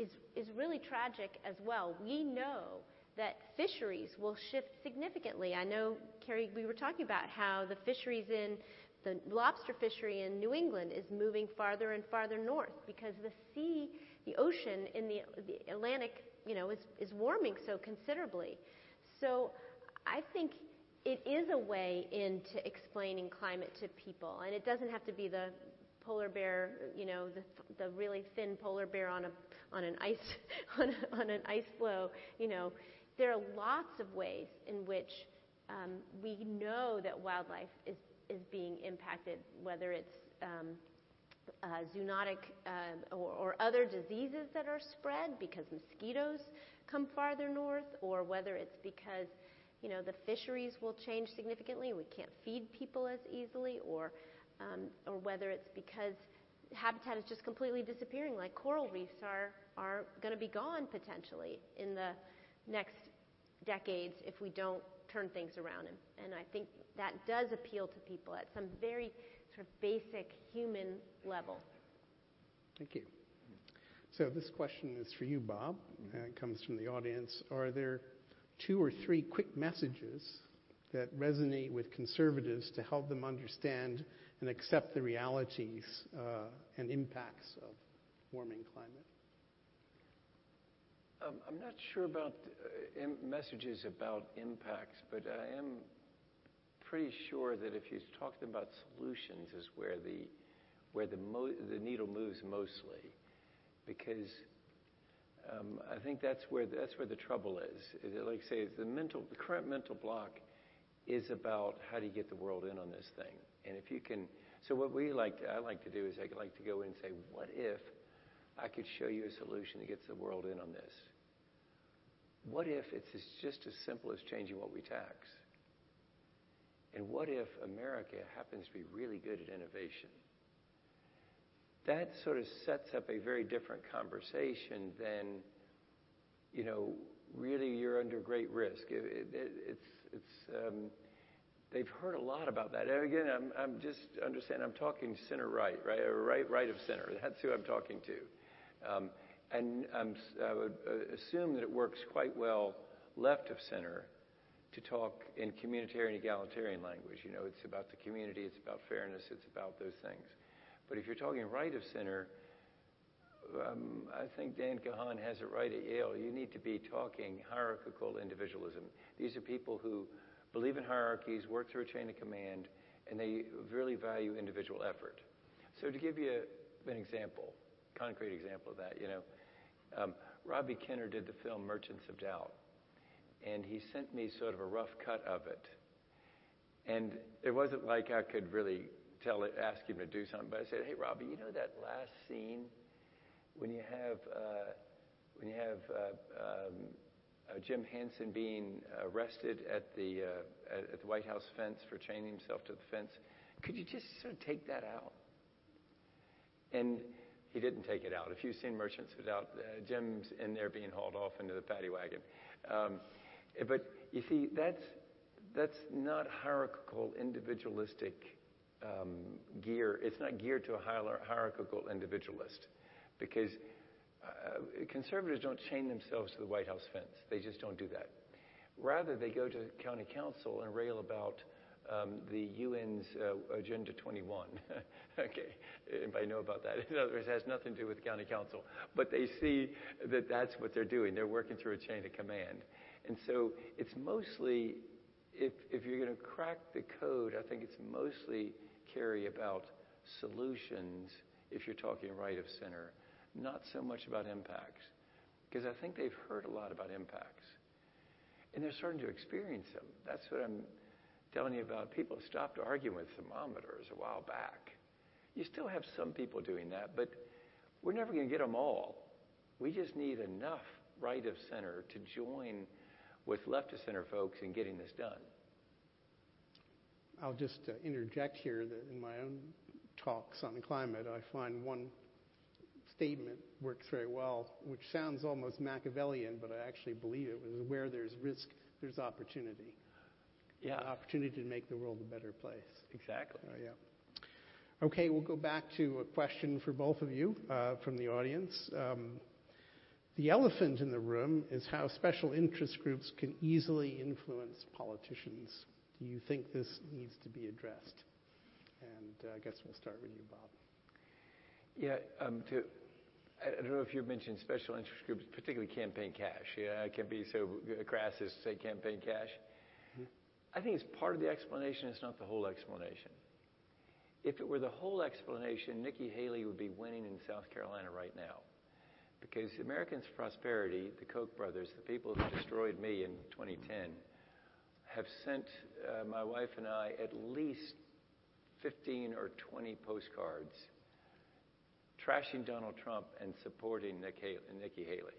Speaker 5: is, is really tragic as well. We know that fisheries will shift significantly. I know, Carrie, we were talking about how the fisheries in the lobster fishery in New England is moving farther and farther north because the sea, the ocean in the, the Atlantic, you know, is, is warming so considerably. So I think it is a way into explaining climate to people, and it doesn't have to be the polar bear, you know, the, the really thin polar bear on a on an ice on, a, on an ice floe. You know, there are lots of ways in which um, we know that wildlife is is being impacted, whether it's um, uh, zoonotic uh, or, or other diseases that are spread because mosquitoes come farther north, or whether it's because, you know, the fisheries will change significantly, we can't feed people as easily, or um, or whether it's because habitat is just completely disappearing, like coral reefs are are going to be gone potentially in the next decades if we don't turn things around. And, and I think that does appeal to people at some very sort of basic human level.
Speaker 3: Thank you. So this question is for you, Bob, and it comes from the audience. Are there two or three quick messages that resonate with conservatives to help them understand and accept the realities uh, and impacts of warming climate?
Speaker 4: Um, I'm not sure about uh, im- messages about impacts, but I am pretty sure that if you talk to them about solutions is where the where the mo- the needle moves mostly, because um, I think that's where the, that's where the trouble is. Is it, like I say, the mental the current mental block is about how do you get the world in on this thing, and if you can. So what we like to, I like to do is I like to go in and say, what if I could show you a solution that gets the world in on this? What if it's just as simple as changing what we tax? And what if America happens to be really good at innovation? That sort of sets up a very different conversation than, you know, really you're under great risk. It, it, it's, it's, um, they've heard a lot about that. And again, I'm, I'm just understand, I'm talking center right, right, or right, right of center. That's who I'm talking to. Um, and I'm, I would assume that it works quite well left of center to talk in communitarian, egalitarian language. You know, it's about the community, it's about fairness, it's about those things. But if you're talking right of center, um, I think Dan Kahan has it right at Yale. You need to be talking hierarchical individualism. These are people who believe in hierarchies, work through a chain of command, and they really value individual effort. So to give you an example, concrete example of that, you know, um, Robbie Kinner did the film Merchants of Doubt, and he sent me sort of a rough cut of it. And it wasn't like I could really tell it, ask him to do something, but I said, hey, Robbie, you know that last scene when you have uh, when you have uh, um, uh, Jim Hansen being arrested at the uh, at, at the White House fence for chaining himself to the fence? Could you just sort of take that out? And he didn't take it out. If you've seen Merchants of Doubt, uh, Jim's in there being hauled off into the paddy wagon. Um, but you see, that's that's not hierarchical, individualistic um, gear. It's not geared to a hierarchical individualist, because uh, conservatives don't chain themselves to the White House fence. They just don't do that. Rather, they go to county council and rail about um, the U N's uh, Agenda twenty-one. Okay, anybody know about that? In other words, it has nothing to do with county council. But they see that that's what they're doing. They're working through a chain of command. And so it's mostly, if, if you're going to crack the code, I think it's mostly, Carrie, about solutions if you're talking right of center, not so much about impacts. Because I think they've heard a lot about impacts. And they're starting to experience them. That's what I'm telling you about. People stopped arguing with thermometers a while back. You still have some people doing that, but we're never going to get them all. We just need enough right of center to join with left of center folks in getting this done.
Speaker 3: I'll just uh, interject here that in my own talks on climate, I find one statement works very well, which sounds almost Machiavellian, but I actually believe it was where there's risk, there's opportunity.
Speaker 4: Yeah.
Speaker 3: An opportunity to make the world a better place.
Speaker 4: Exactly.
Speaker 3: Uh, yeah. Okay, we'll go back to a question for both of you uh, from the audience. Um, The elephant in the room is how special interest groups can easily influence politicians. Do you think this needs to be addressed? And uh, I guess we'll start with you, Bob.
Speaker 4: Yeah, um, to, I don't know if you mentioned special interest groups, particularly campaign cash. Yeah, I can't be so crass as to say campaign cash. Mm-hmm. I think it's part of the explanation. It's not the whole explanation. If it were the whole explanation, Nikki Haley would be winning in South Carolina right now. Because Americans for Prosperity, the Koch brothers, the people who destroyed me in twenty ten, have sent uh, my wife and I at least fifteen or twenty postcards trashing Donald Trump and supporting Nick Haley, Nikki Haley.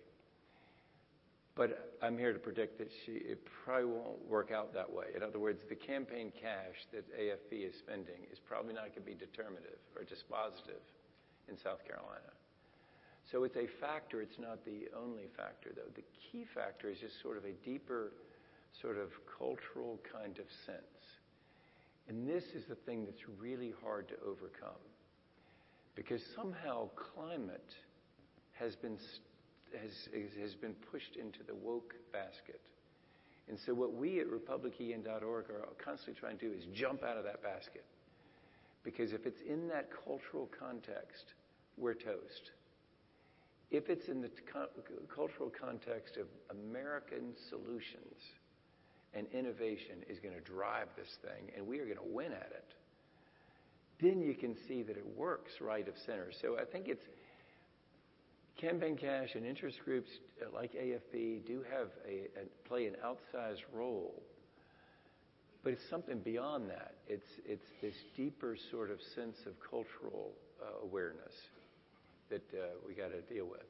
Speaker 4: But I'm here to predict that she, it probably won't work out that way. In other words, the campaign cash that A F P is spending is probably not going to be determinative or dispositive in South Carolina. So it's a factor. It's not the only factor, though. The key factor is just sort of a deeper sort of cultural kind of sense. And this is the thing that's really hard to overcome. Because somehow climate has been has, has been pushed into the woke basket. And so what we at republic E N dot org are constantly trying to do is jump out of that basket. Because if it's in that cultural context, we're toast. If it's in the co- cultural context of American solutions and innovation is going to drive this thing, and we are going to win at it, then you can see that it works right of center. So I think it's campaign cash and interest groups like A F P do have a, a play an outsized role, but it's something beyond that. It's it's this deeper sort of sense of cultural uh, awareness that uh, we got to deal with.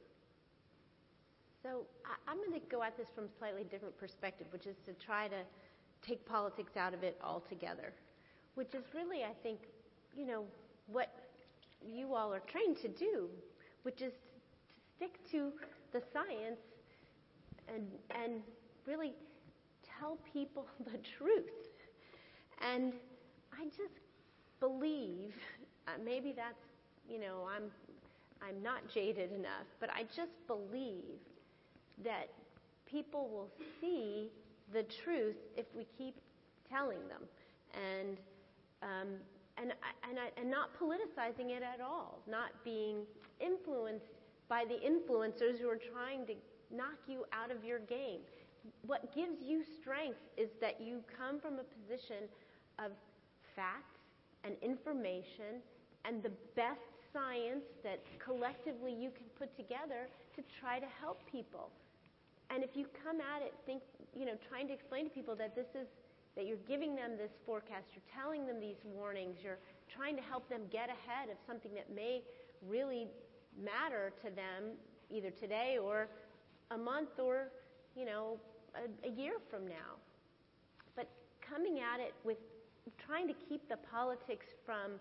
Speaker 5: So I, I'm going to go at this from a slightly different perspective, which is to try to take politics out of it altogether, which is really, I think, you know, what you all are trained to do, which is to stick to the science and and really tell people the truth. And I just believe, uh, maybe that's, you know, I'm I'm not jaded enough, but I just believe that people will see the truth if we keep telling them, and um, and and and not politicizing it at all, not being influenced by the influencers who are trying to knock you out of your game. What gives you strength is that you come from a position of facts and information and the best science that collectively you can put together to try to help people. And if you come at it, think, you know, trying to explain to people that this is, that you're giving them this forecast, you're telling them these warnings, you're trying to help them get ahead of something that may really matter to them either today or a month or, you know, a, a year from now. But coming at it with trying to keep the politics from,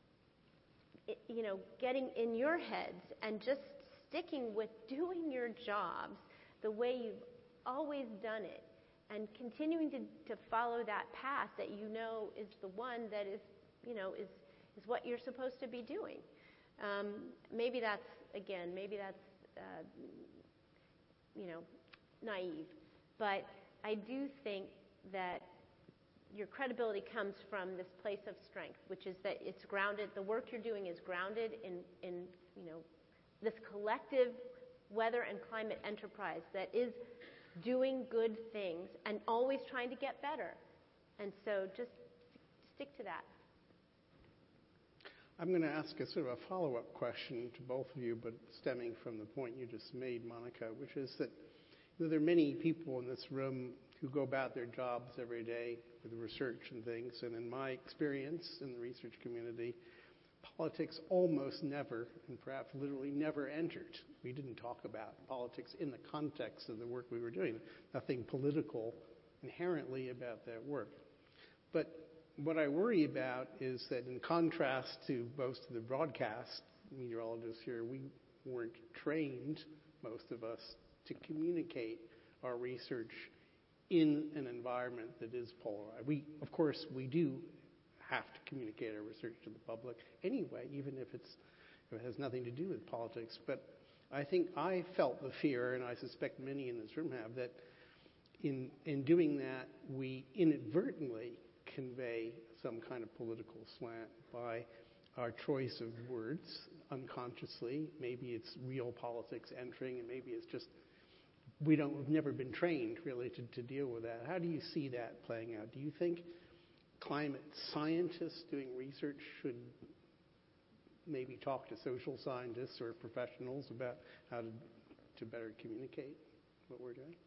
Speaker 5: you know, getting in your heads and just sticking with doing your jobs the way you've always done it and continuing to, to follow that path that you know is the one that is, you know, is, is what you're supposed to be doing. Um, maybe that's, again, maybe that's, uh, you know, naive. But I do think that your credibility comes from this place of strength, which is that it's grounded, the work you're doing is grounded in, in you know, this collective weather and climate enterprise that is doing good things and always trying to get better. And so just stick to that.
Speaker 3: I'm going to ask a sort of a follow-up question to both of you, but stemming from the point you just made, Monica, which is that you know, there are many people in this room who go about their jobs every day with research and things, and in my experience in the research community, politics almost never, and perhaps literally never entered. We didn't talk about politics in the context of the work we were doing. Nothing political inherently about that work. But what I worry about is that in contrast to most of the broadcast meteorologists here, we weren't trained, most of us, to communicate our research in an environment that is polarized. We, of course, we do have to communicate our research to the public anyway, even if it's if it has nothing to do with politics. But I think I felt the fear, and I suspect many in this room have, that in in doing that, we inadvertently convey some kind of political slant by our choice of words unconsciously. Maybe it's real politics entering, and maybe it's just we don't we've never been trained really to, to deal with that. How do you see that playing out? Do you think climate scientists doing research should maybe talk to social scientists or professionals about how to, to better communicate what we're doing?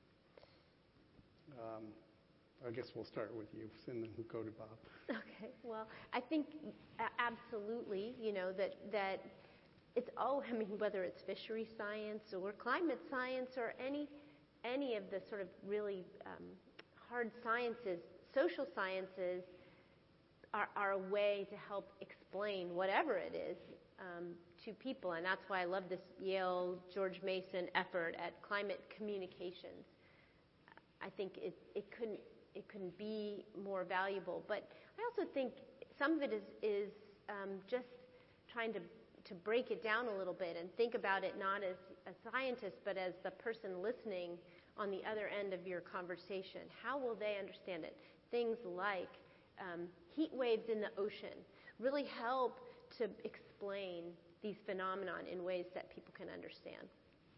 Speaker 3: Um, I guess we'll start with you, and then we'll go to Bob.
Speaker 5: Okay. Well, I think uh, absolutely, you know, that that it's all, I mean, whether it's fishery science or climate science or any any of the sort of really um, hard sciences, social sciences are, are a way to help explain whatever it is um, to people. And that's why I love this Yale George Mason effort at climate communications. I think it, it couldn't it couldn't be more valuable. But I also think some of it is, is um, just trying to, to break it down a little bit and think about it not as a scientist, but as the person listening on the other end of your conversation. How will they understand it? Things like um, heat waves in the ocean really help to explain these phenomenon in ways that people can understand.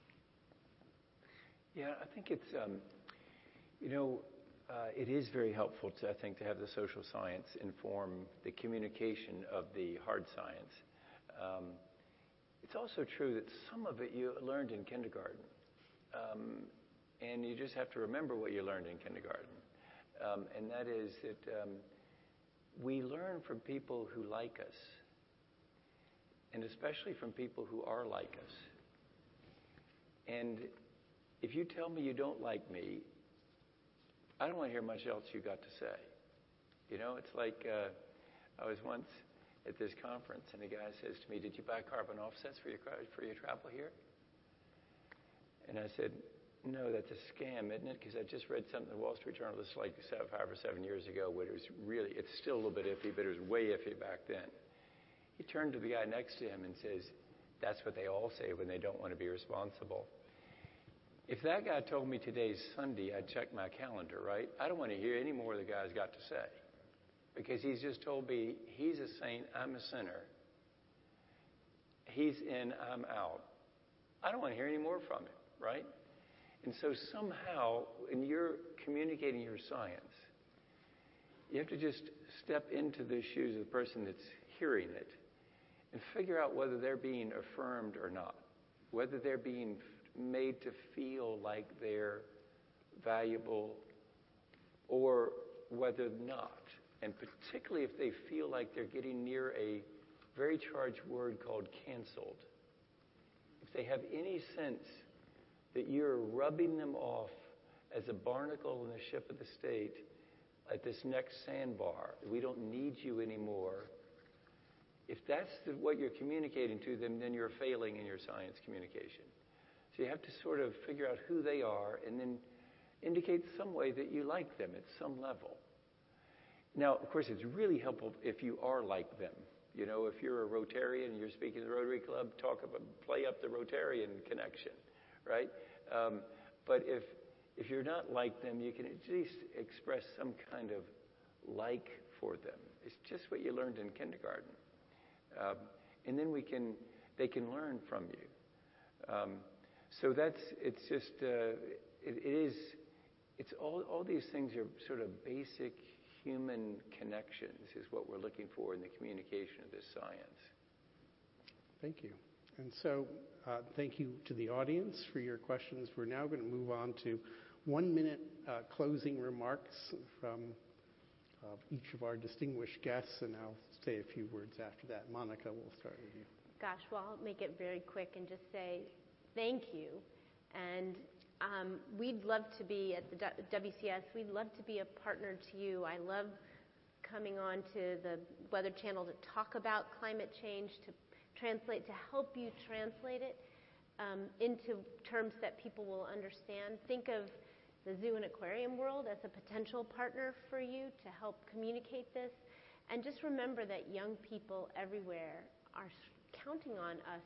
Speaker 4: Yeah, I think it's, um, you know, uh, it is very helpful to, I think, to have the social science inform the communication of the hard science. Um, it's also true that some of it you learned in kindergarten. Um, and you just have to remember what you learned in kindergarten. Um, and that is that um, we learn from people who like us, and especially from people who are like us. And if you tell me you don't like me, I don't want to hear much else you got to say. You know, it's like uh, I was once at this conference, and a guy says to me, "Did you buy carbon offsets for your for your travel here?" And I said, "No, that's a scam, isn't it? Because I just read something in the Wall Street Journal, this is like seven, five or seven years ago, where it was really, it's still a little bit iffy, but it was way iffy back then." He turned to the guy next to him and says, "That's what they all say when they don't want to be responsible." If that guy told me today's Sunday, I'd check my calendar, right? I don't want to hear any more the guy's got to say. Because he's just told me he's a saint, I'm a sinner. He's in, I'm out. I don't want to hear any more from him, right? And so somehow, when you're communicating your science, you have to just step into the shoes of the person that's hearing it and figure out whether they're being affirmed or not, whether they're being made to feel like they're valuable or whether not. And particularly if they feel like they're getting near a very charged word called canceled. If they have any sense that you're rubbing them off as a barnacle in the ship of the state at this next sandbar, we don't need you anymore. If that's the, what you're communicating to them, then you're failing in your science communication. So you have to sort of figure out who they are and then indicate some way that you like them at some level. Now, of course, it's really helpful if you are like them. You know, if you're a Rotarian and you're speaking to the Rotary Club, talk about, play up the Rotarian connection, right? Um, but if if you're not like them, you can at least express some kind of like for them. It's just what you learned in kindergarten, um, and then we can they can learn from you. Um, so that's it's just uh, it, it is it's all all these things are sort of basic human connections is what we're looking for in the communication of this science.
Speaker 3: Thank you. And so uh, thank you to the audience for your questions. We're now going to move on to one-minute uh, closing remarks from uh, each of our distinguished guests, and I'll say a few words after that. Monica, we'll start with you.
Speaker 5: Gosh, well, I'll make it very quick and just say thank you. And Um, we'd love to be at the W C S. We'd love to be a partner to you. I love coming on to the Weather Channel to talk about climate change, to translate, to help you translate it um, into terms that people will understand. Think of the zoo and aquarium world as a potential partner for you to help communicate this. And just remember that young people everywhere are counting on us to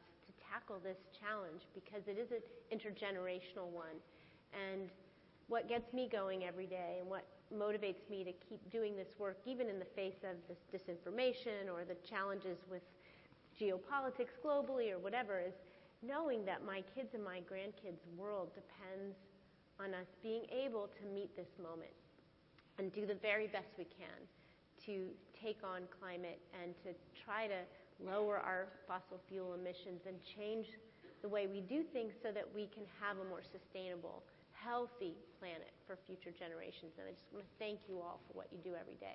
Speaker 5: tackle this challenge because it is an intergenerational one. And what gets me going every day and what motivates me to keep doing this work, even in the face of this disinformation or the challenges with geopolitics globally or whatever, is knowing that my kids and my grandkids' world depends on us being able to meet this moment and do the very best we can to take on climate and to try to lower our fossil fuel emissions and change the way we do things so that we can have a more sustainable, healthy planet for future generations. And I just want to thank you all for what you do every day.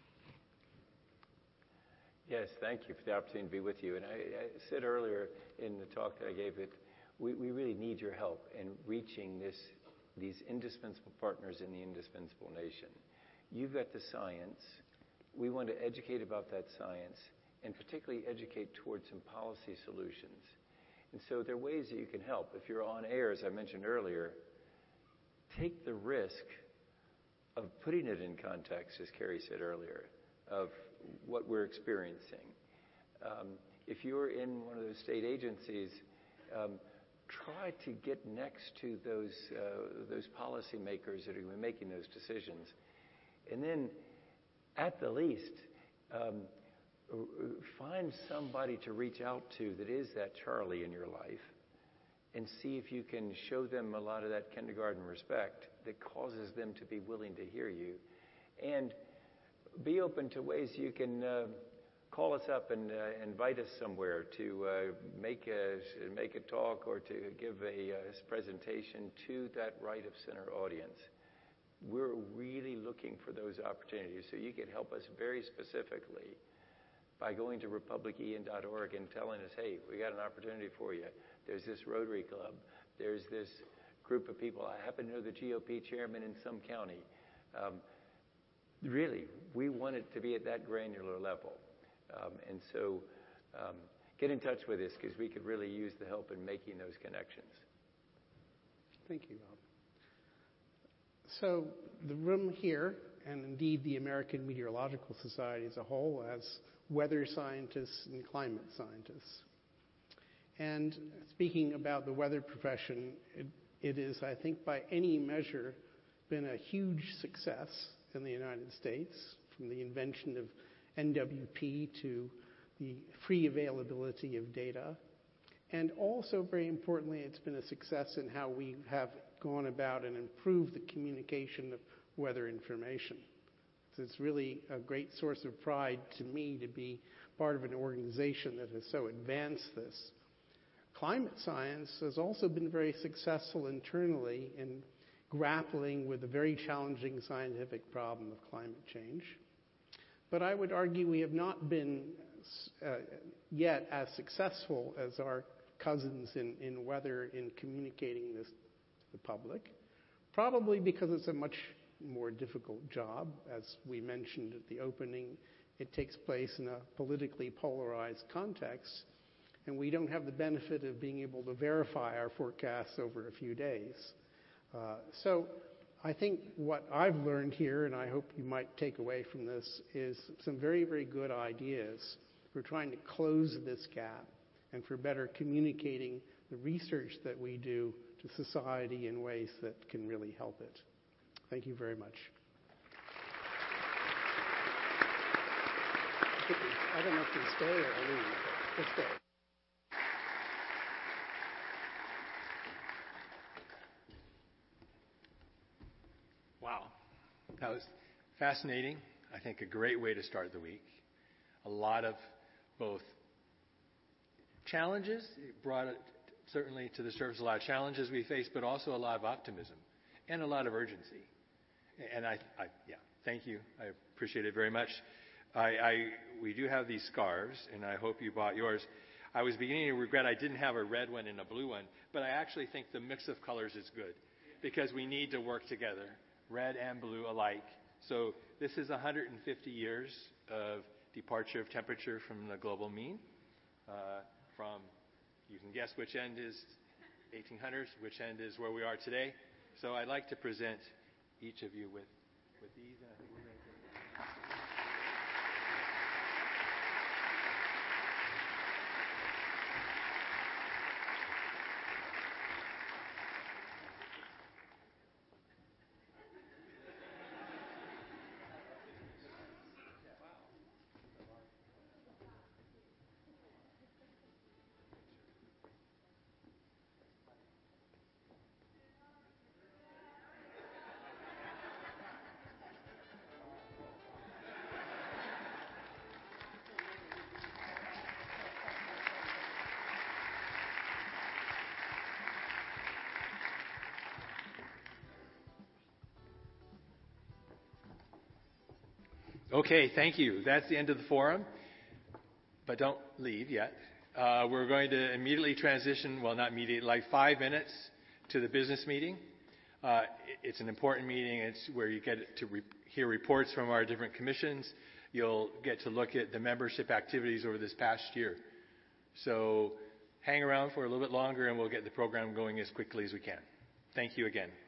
Speaker 4: Yes, thank you for the opportunity to be with you. And I, I said earlier in the talk that I gave that we, we really need your help in reaching this, these indispensable partners in the indispensable nation. You've got the science. We want to educate about that science and particularly educate towards some policy solutions. And so there are ways that you can help. If you're on air, as I mentioned earlier, take the risk of putting it in context, as Carrie said earlier, of what we're experiencing. Um, if you're in one of those state agencies, um, try to get next to those uh, those policymakers that are going to be making those decisions. And then, at the least, um, find somebody to reach out to that is that Charlie in your life and see if you can show them a lot of that kindergarten respect that causes them to be willing to hear you. And be open to ways you can uh, call us up and uh, invite us somewhere to uh, make a make a talk or to give a uh, presentation to that right of center audience. We're really looking for those opportunities, so you can help us very specifically by going to republic ian dot org and telling us, hey, we got an opportunity for you. There's this Rotary Club. There's this group of people. I happen to know the G O P chairman in some county. Um, really, we want it to be at that granular level. Um, and so um, get in touch with us because we could really use the help in making those connections.
Speaker 3: Thank you, Rob. So the room here, and indeed the American Meteorological Society as a whole, has weather scientists and climate scientists. And speaking about the weather profession, it, it is, I think, by any measure, been a huge success in the United States, from the invention of N W P to the free availability of data. And also, very importantly, it's been a success in how we have gone about and improved the communication of weather information. So it's really a great source of pride to me to be part of an organization that has so advanced this. Climate science has also been very successful internally in grappling with the very challenging scientific problem of climate change. But I would argue we have not been uh, yet as successful as our cousins in, in weather in communicating this to the public, probably because it's a much more difficult job. As we mentioned at the opening, it takes place in a politically polarized context, and we don't have the benefit of being able to verify our forecasts over a few days. Uh, so I think what I've learned here, and I hope you might take away from this, is some very, very good ideas for trying to close this gap and for better communicating the research that we do to society in ways that can really help it. Thank you very much. I don't know if you stay or leave, but let's stay.
Speaker 1: Wow. That was fascinating. I think a great way to start the week. A lot of both challenges. It brought it certainly to the surface a lot of challenges we face, but also a lot of optimism and a lot of urgency. And I, I yeah, thank you. I appreciate it very much. I, I, we do have these scarves, and I hope you bought yours. I was beginning to regret I didn't have a red one and a blue one, but I actually think the mix of colors is good because we need to work together, red and blue alike. So this is one hundred fifty years of departure of temperature from the global mean. Uh, from, you can guess which end is eighteen hundreds, which end is where we are today. So I'd like to present each of you with, with these. And I think we're going to take... Okay, thank you. That's the end of the forum, but don't leave yet. Uh, we're going to immediately transition, well, not immediately, like five minutes to the business meeting. Uh, it's an important meeting. It's where you get to re- hear reports from our different commissions. You'll get to look at the membership activities over this past year. So hang around for a little bit longer and we'll get the program going as quickly as we can. Thank you again.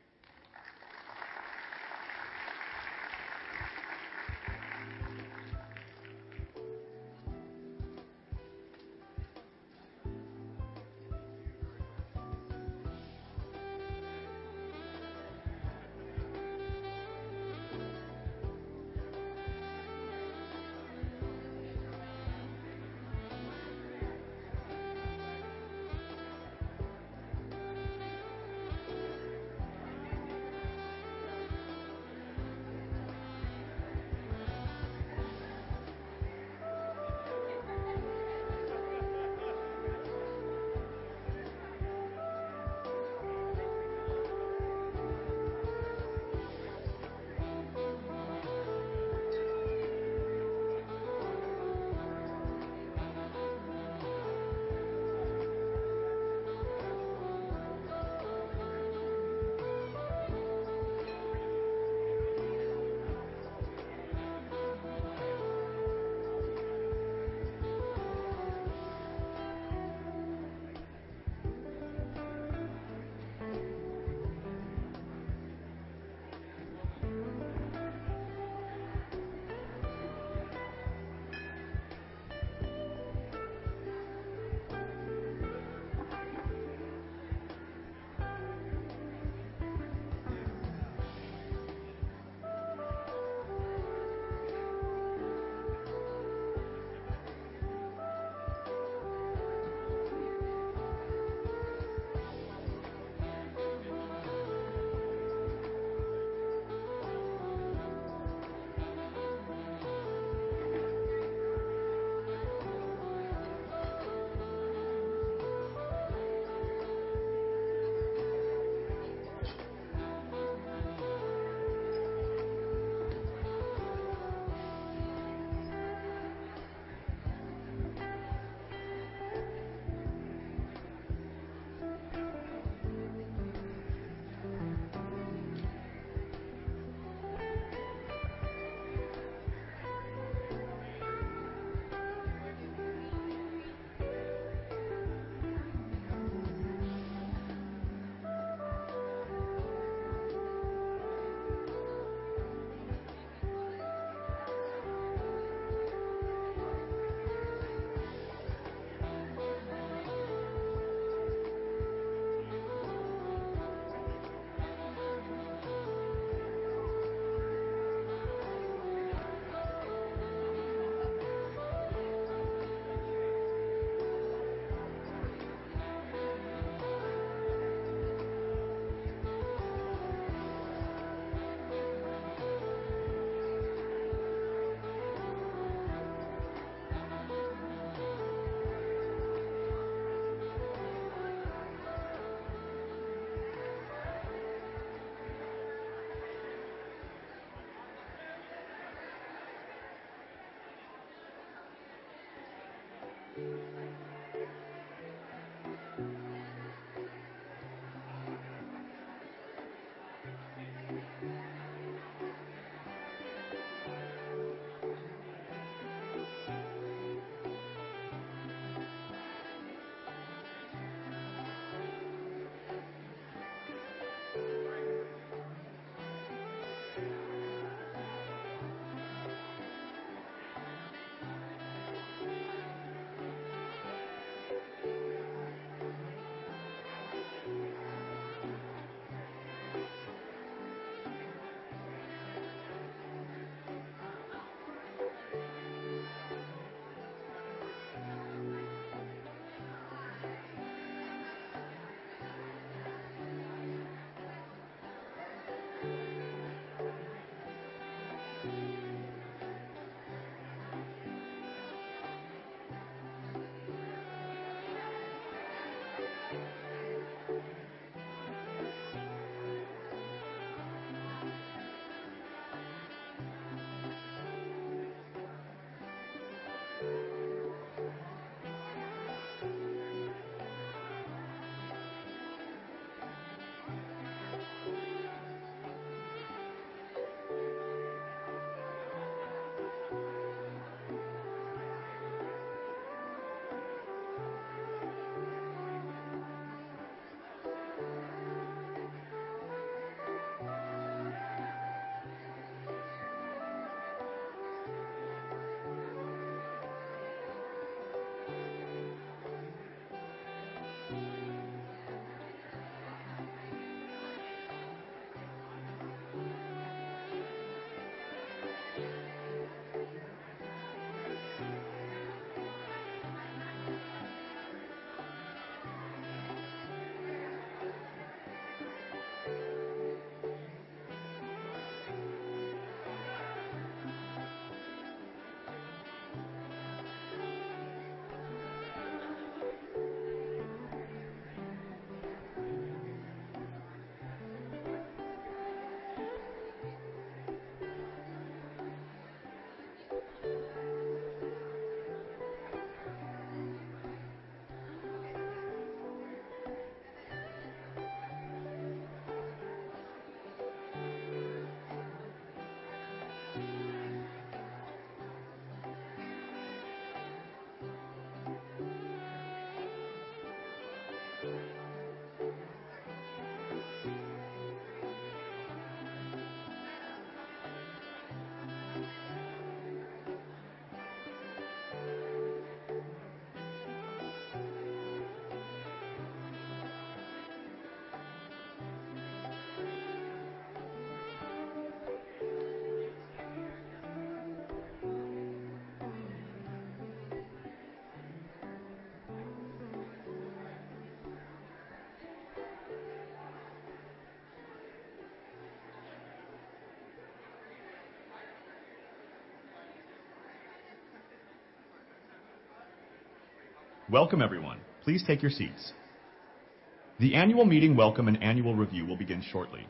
Speaker 6: Welcome, everyone. Please take your seats. The annual meeting welcome and annual review will begin shortly.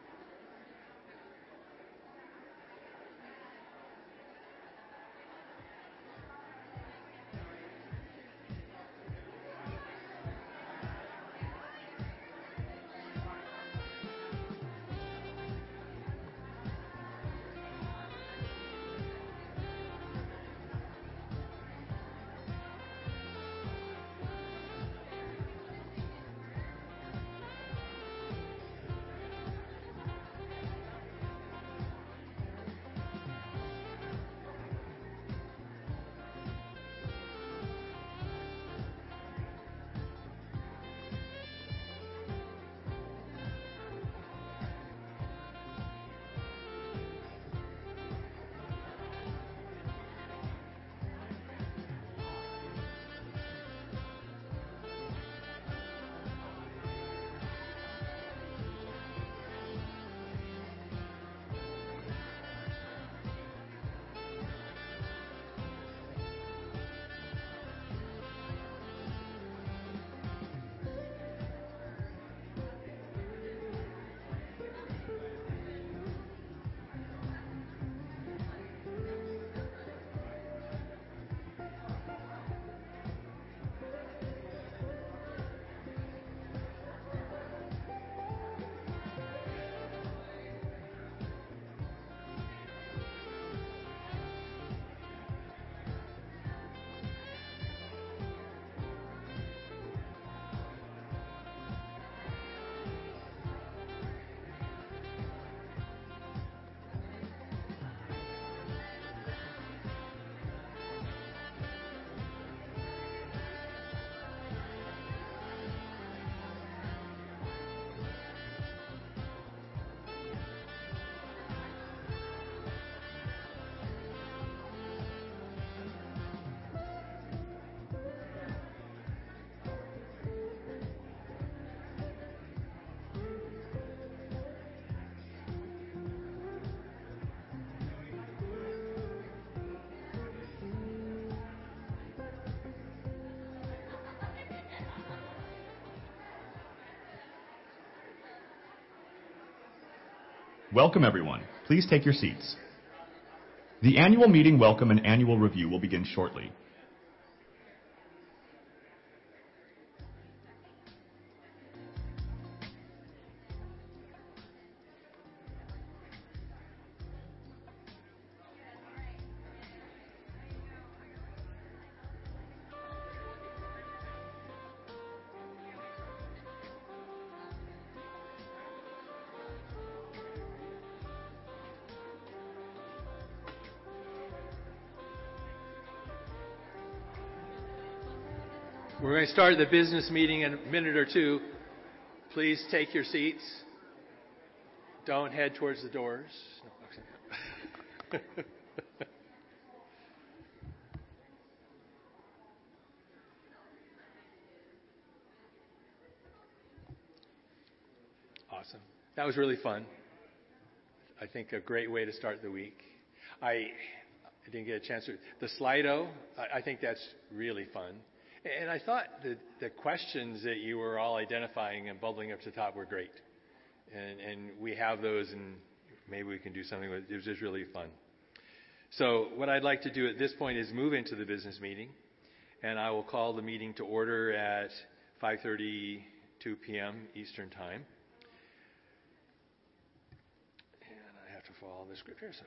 Speaker 6: Welcome, everyone. Please take your seats. The annual meeting welcome and annual review will begin shortly.
Speaker 1: We're going to start the business meeting in a minute or two. Please take your seats. Don't head towards the doors. Awesome. That was really fun. I think a great way to start the week. I, I didn't get a chance to. The Slido, I, I think that's really fun. And I thought the, the questions that you were all identifying and bubbling up to the top were great. And, and we have those, and maybe we can do something with it. It was just really fun. So what I'd like to do at this point is move into the business meeting. And I will call the meeting to order at five thirty-two p.m. Eastern Time. And I have to follow the script here. So,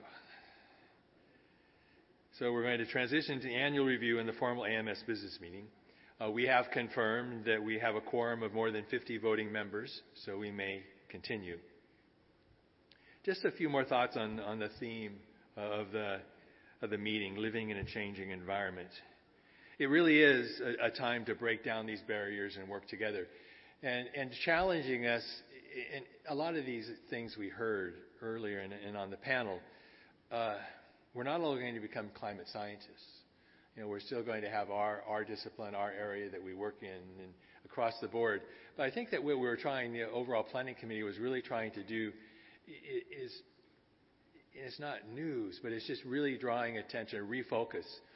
Speaker 1: so we're going to transition to the annual review and the formal A M S business meeting. Uh, we have confirmed that we have a quorum of more than fifty voting members, so we may continue. Just a few more thoughts on, on the theme of the, of the meeting, living in a changing environment. It really is a, a time to break down these barriers and work together. And, and challenging us, in a lot of these things we heard earlier and, and on the panel, uh, we're not only going to become climate scientists. You know, we're still going to have our, our discipline, our area that we work in, and across the board. But I think that what we were trying, the overall planning committee was really trying to do is, it's not news, but it's just really drawing attention, refocus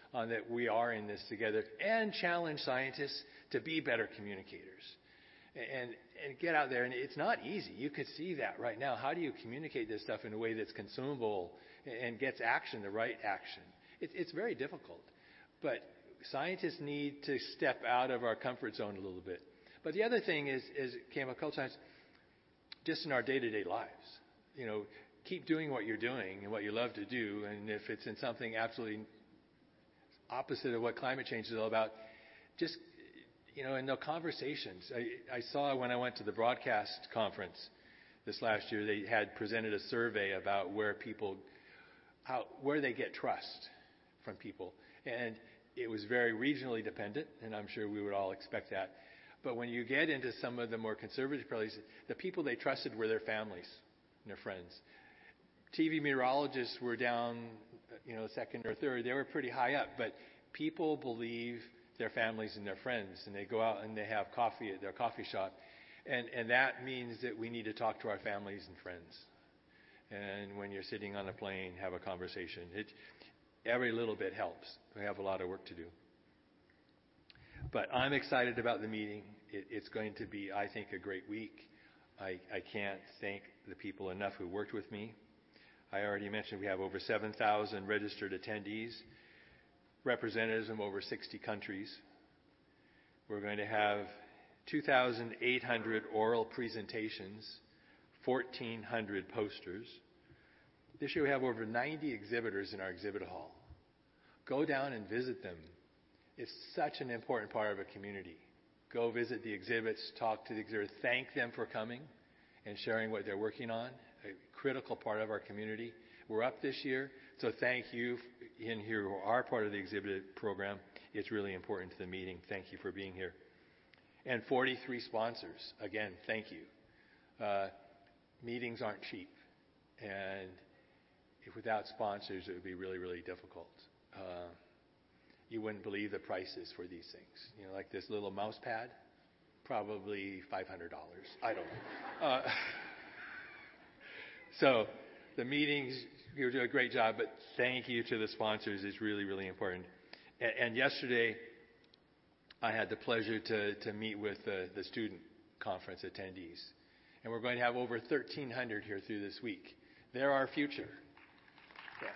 Speaker 1: on that we are in this together, and challenge scientists to be better communicators. And, and get out there. And it's not easy. You could see that right now. How do you communicate this stuff in a way that's consumable and gets action, the right action? It, it's very difficult. But scientists need to step out of our comfort zone a little bit. But the other thing is, is came up a couple times, just in our day-to-day lives. You know, keep doing what you're doing and what you love to do. And if it's in something absolutely opposite of what climate change is all about, just, you know, in the conversations. I, I saw when I went to the broadcast conference this last year, they had presented a survey about where people, how, where they get trust from people. And it was very regionally dependent, and I'm sure we would all expect that. But when you get into some of the more conservative places, the people they trusted were their families and their friends. T V meteorologists were down, you know, second or third. They were pretty high up, but people believe their families and their friends, and they go out and they have coffee at their coffee shop. And, and that means that we need to talk to our families and friends. And when you're sitting on a plane, have a conversation. It, every little bit helps. We have a lot of work to do. But I'm excited about the meeting. It, it's going to be, I think, a great week. I, I can't thank the people enough who worked with me. I already mentioned we have over seven thousand registered attendees, representatives from over sixty countries. We're going to have two thousand eight hundred oral presentations, fourteen hundred posters. This year we have over ninety exhibitors in our exhibit hall. Go down and visit them. It's such an important part of a community. Go visit the exhibits, talk to the exhibitors, thank them for coming and sharing what they're working on, a critical part of our community. We're up this year, so thank you in here who are part of the exhibit program. It's really important to the meeting. Thank you for being here. And forty-three sponsors. Again, thank you. Uh, meetings aren't cheap. And if without sponsors, it would be really, really difficult. Uh, you wouldn't believe the prices for these things. You know, like this little mouse pad, probably five hundred dollars. I don't know. Uh, so the meetings, you do a great job, but thank you to the sponsors. It's really, really important. And, and yesterday, I had the pleasure to, to meet with the, the student conference attendees. And we're going to have over thirteen hundred here through this week. They're our future. Yeah.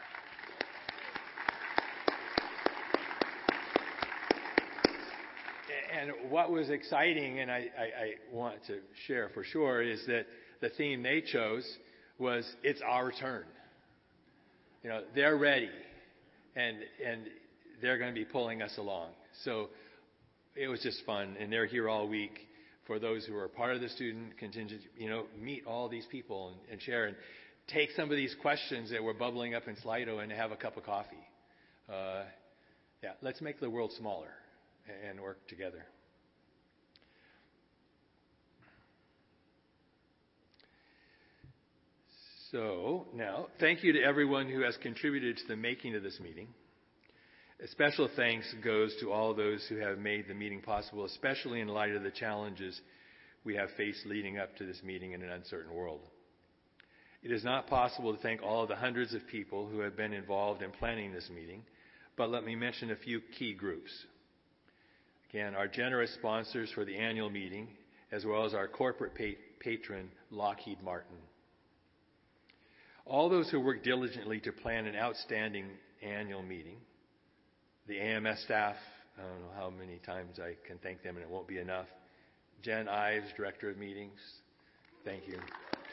Speaker 1: And what was exciting, and I, I, I want to share for sure, is that the theme they chose was, it's our turn. You know, they're ready, and and they're going to be pulling us along. So it was just fun, and they're here all week. For those who are part of the student contingent, you know, meet all these people and, and share, and take some of these questions that were bubbling up in Slido and have a cup of coffee. Uh, yeah, let's make the world smaller and work together. So now, thank you to everyone who has contributed to the making of this meeting. A special thanks goes to all those who have made the meeting possible, especially in light of the challenges we have faced leading up to this meeting in an uncertain world. It is not possible to thank all of the hundreds of people who have been involved in planning this meeting, but let me mention a few key groups. Again, our generous sponsors for the annual meeting, as well as our corporate pa- patron, Lockheed Martin. All those who work diligently to plan an outstanding annual meeting. The A M S staff, I don't know how many times I can thank them, and it won't be enough. Jen Ives, Director of Meetings, thank you.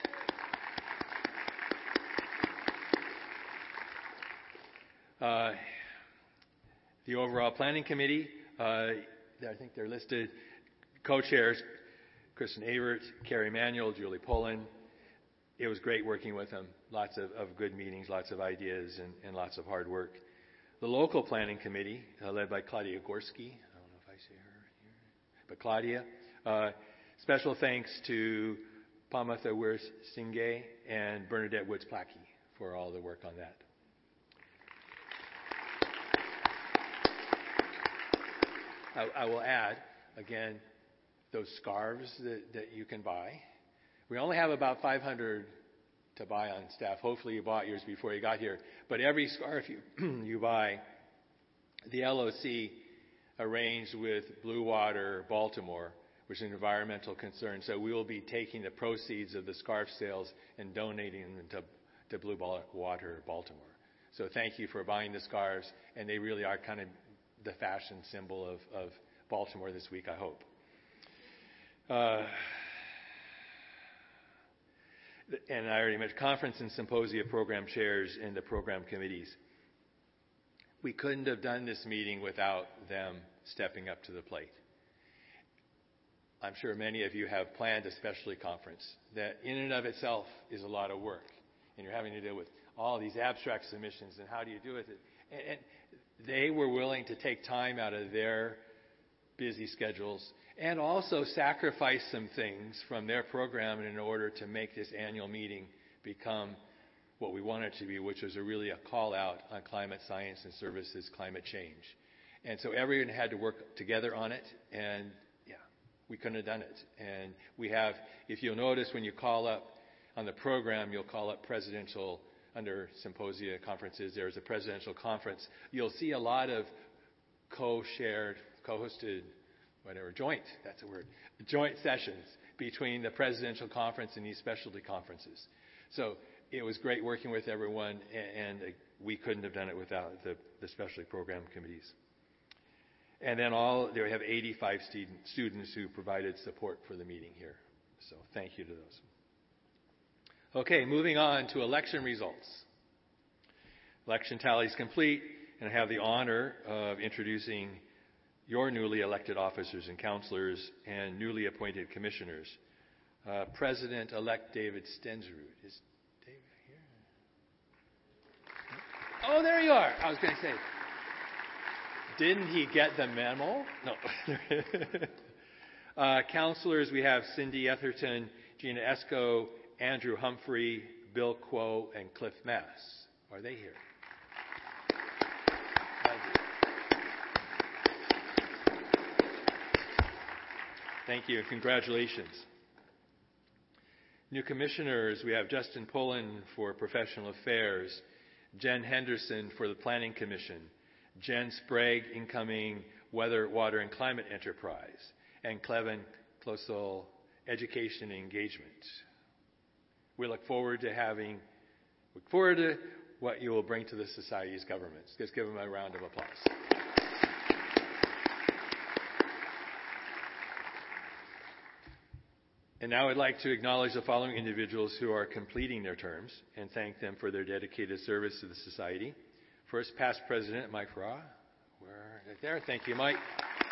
Speaker 1: Uh, the overall planning committee, uh, I think they're listed. Co-chairs, Kristen Avert, Carrie Manuel, Julie Pullen. It was great working with them. Lots of, of good meetings, lots of ideas, and, and lots of hard work. The local planning committee, uh, led by Claudia Gorski. I don't know if I say her here, but Claudia. Uh, special thanks to Pamatha Wirsinghe and Bernadette Woods-Plackey for all the work on that. I, I will add, again, those scarves that, that you can buy. We only have about five hundred to buy on staff. Hopefully you bought yours before you got here. But every scarf you, you buy the L O C arranged with Blue Water Baltimore, which is an environmental concern. So we will be taking the proceeds of the scarf sales and donating them to, to Blue Water Baltimore. So thank you for buying the scarves, and they really are kind of the fashion symbol of, of Baltimore this week, I hope. Uh, and I already mentioned conference and symposia program chairs and the program committees. We couldn't have done this meeting without them stepping up to the plate. I'm sure many of you have planned a specialty conference that in and of itself is a lot of work, and you're having to deal with all these abstract submissions and how do you do with it. And, and they were willing to take time out of their busy schedules and also sacrifice some things from their program in order to make this annual meeting become what we want it to be, which was a really a call out on climate science and services, climate change. And so everyone had to work together on it, and yeah, we couldn't have done it. And we have, if you'll notice when you call up on the program, you'll call up presidential, under symposia conferences, there's a presidential conference. You'll see a lot of co-shared, co-hosted, whatever, joint, that's a word, joint sessions between the presidential conference and these specialty conferences. So it was great working with everyone, and, and we couldn't have done it without the, the specialty program committees. And then all, there we have eighty-five student, students who provided support for the meeting here. So thank you to those. Okay, moving on to election results. Election tally is complete, and I have the honor of introducing your newly elected officers and counselors and newly appointed commissioners. Uh, President-elect David Stensrud. Is David here? Oh, there you are. I was going to say, didn't he get the memo? No. uh, counselors, we have Cindy Etherton, Gina Esco, Andrew Humphrey, Bill Quo, and Cliff Mass. Are they here? Thank you. Congratulations. New commissioners, we have Justin Pullen for Professional Affairs, Jen Henderson for the Planning Commission, Jen Sprague, incoming Weather, Water, and Climate Enterprise, and Clevin Closel, Education and Engagement. We look forward to having, look forward to what you will bring to the Society's governments. Let's give them a round of applause. And now I'd like to acknowledge the following individuals who are completing their terms and thank them for their dedicated service to the Society. First, past President Mike Farrar. Where, right there. Thank you, Mike.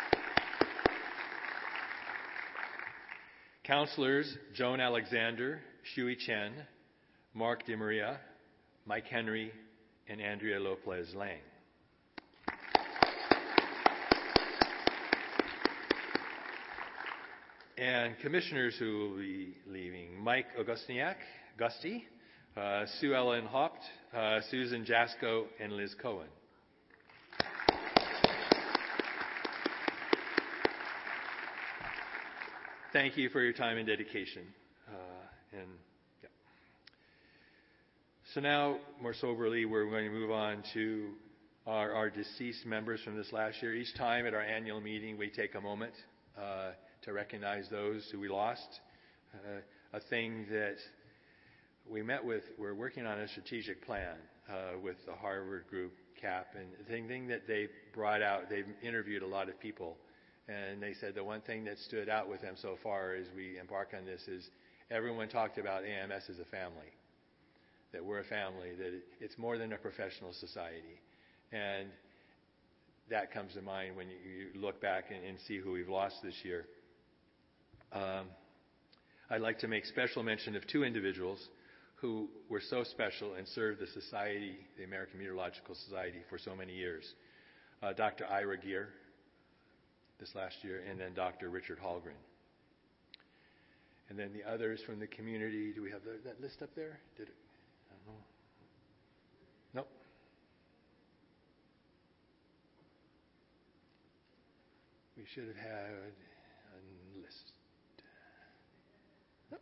Speaker 1: Councilors Joan Alexander, Shui Chen, Mark DeMaria, Mike Henry, and Andrea Lopez Lang. And commissioners who will be leaving: Mike Augustiniak, Gusty, uh, Sue Ellen Haupt, uh, Susan Jasko, and Liz Cohen. Thank you for your time and dedication. Uh, and yeah. So now, more soberly, we're going to move on to our, our deceased members from this last year. Each time at our annual meeting, we take a moment uh, to recognize those who we lost. Uh, a thing that we met with, we're working on a strategic plan uh, with the Harvard group, C A P, and the thing, thing that they brought out, they've interviewed a lot of people, and they said the one thing that stood out with them so far as we embark on this is everyone talked about A M S as a family, that we're a family, that it's more than a professional society. And that comes to mind when you, you look back and, and see who we've lost this year. Um, I'd like to make special mention of two individuals who were so special and served the Society, the American Meteorological Society, for so many years. Uh, Doctor Ira Gear, this last year, and then Doctor Richard Hallgren. And then the others from the community. Do we have the, that list up there? Did it? I don't know. Nope. We should have had a list. Nope.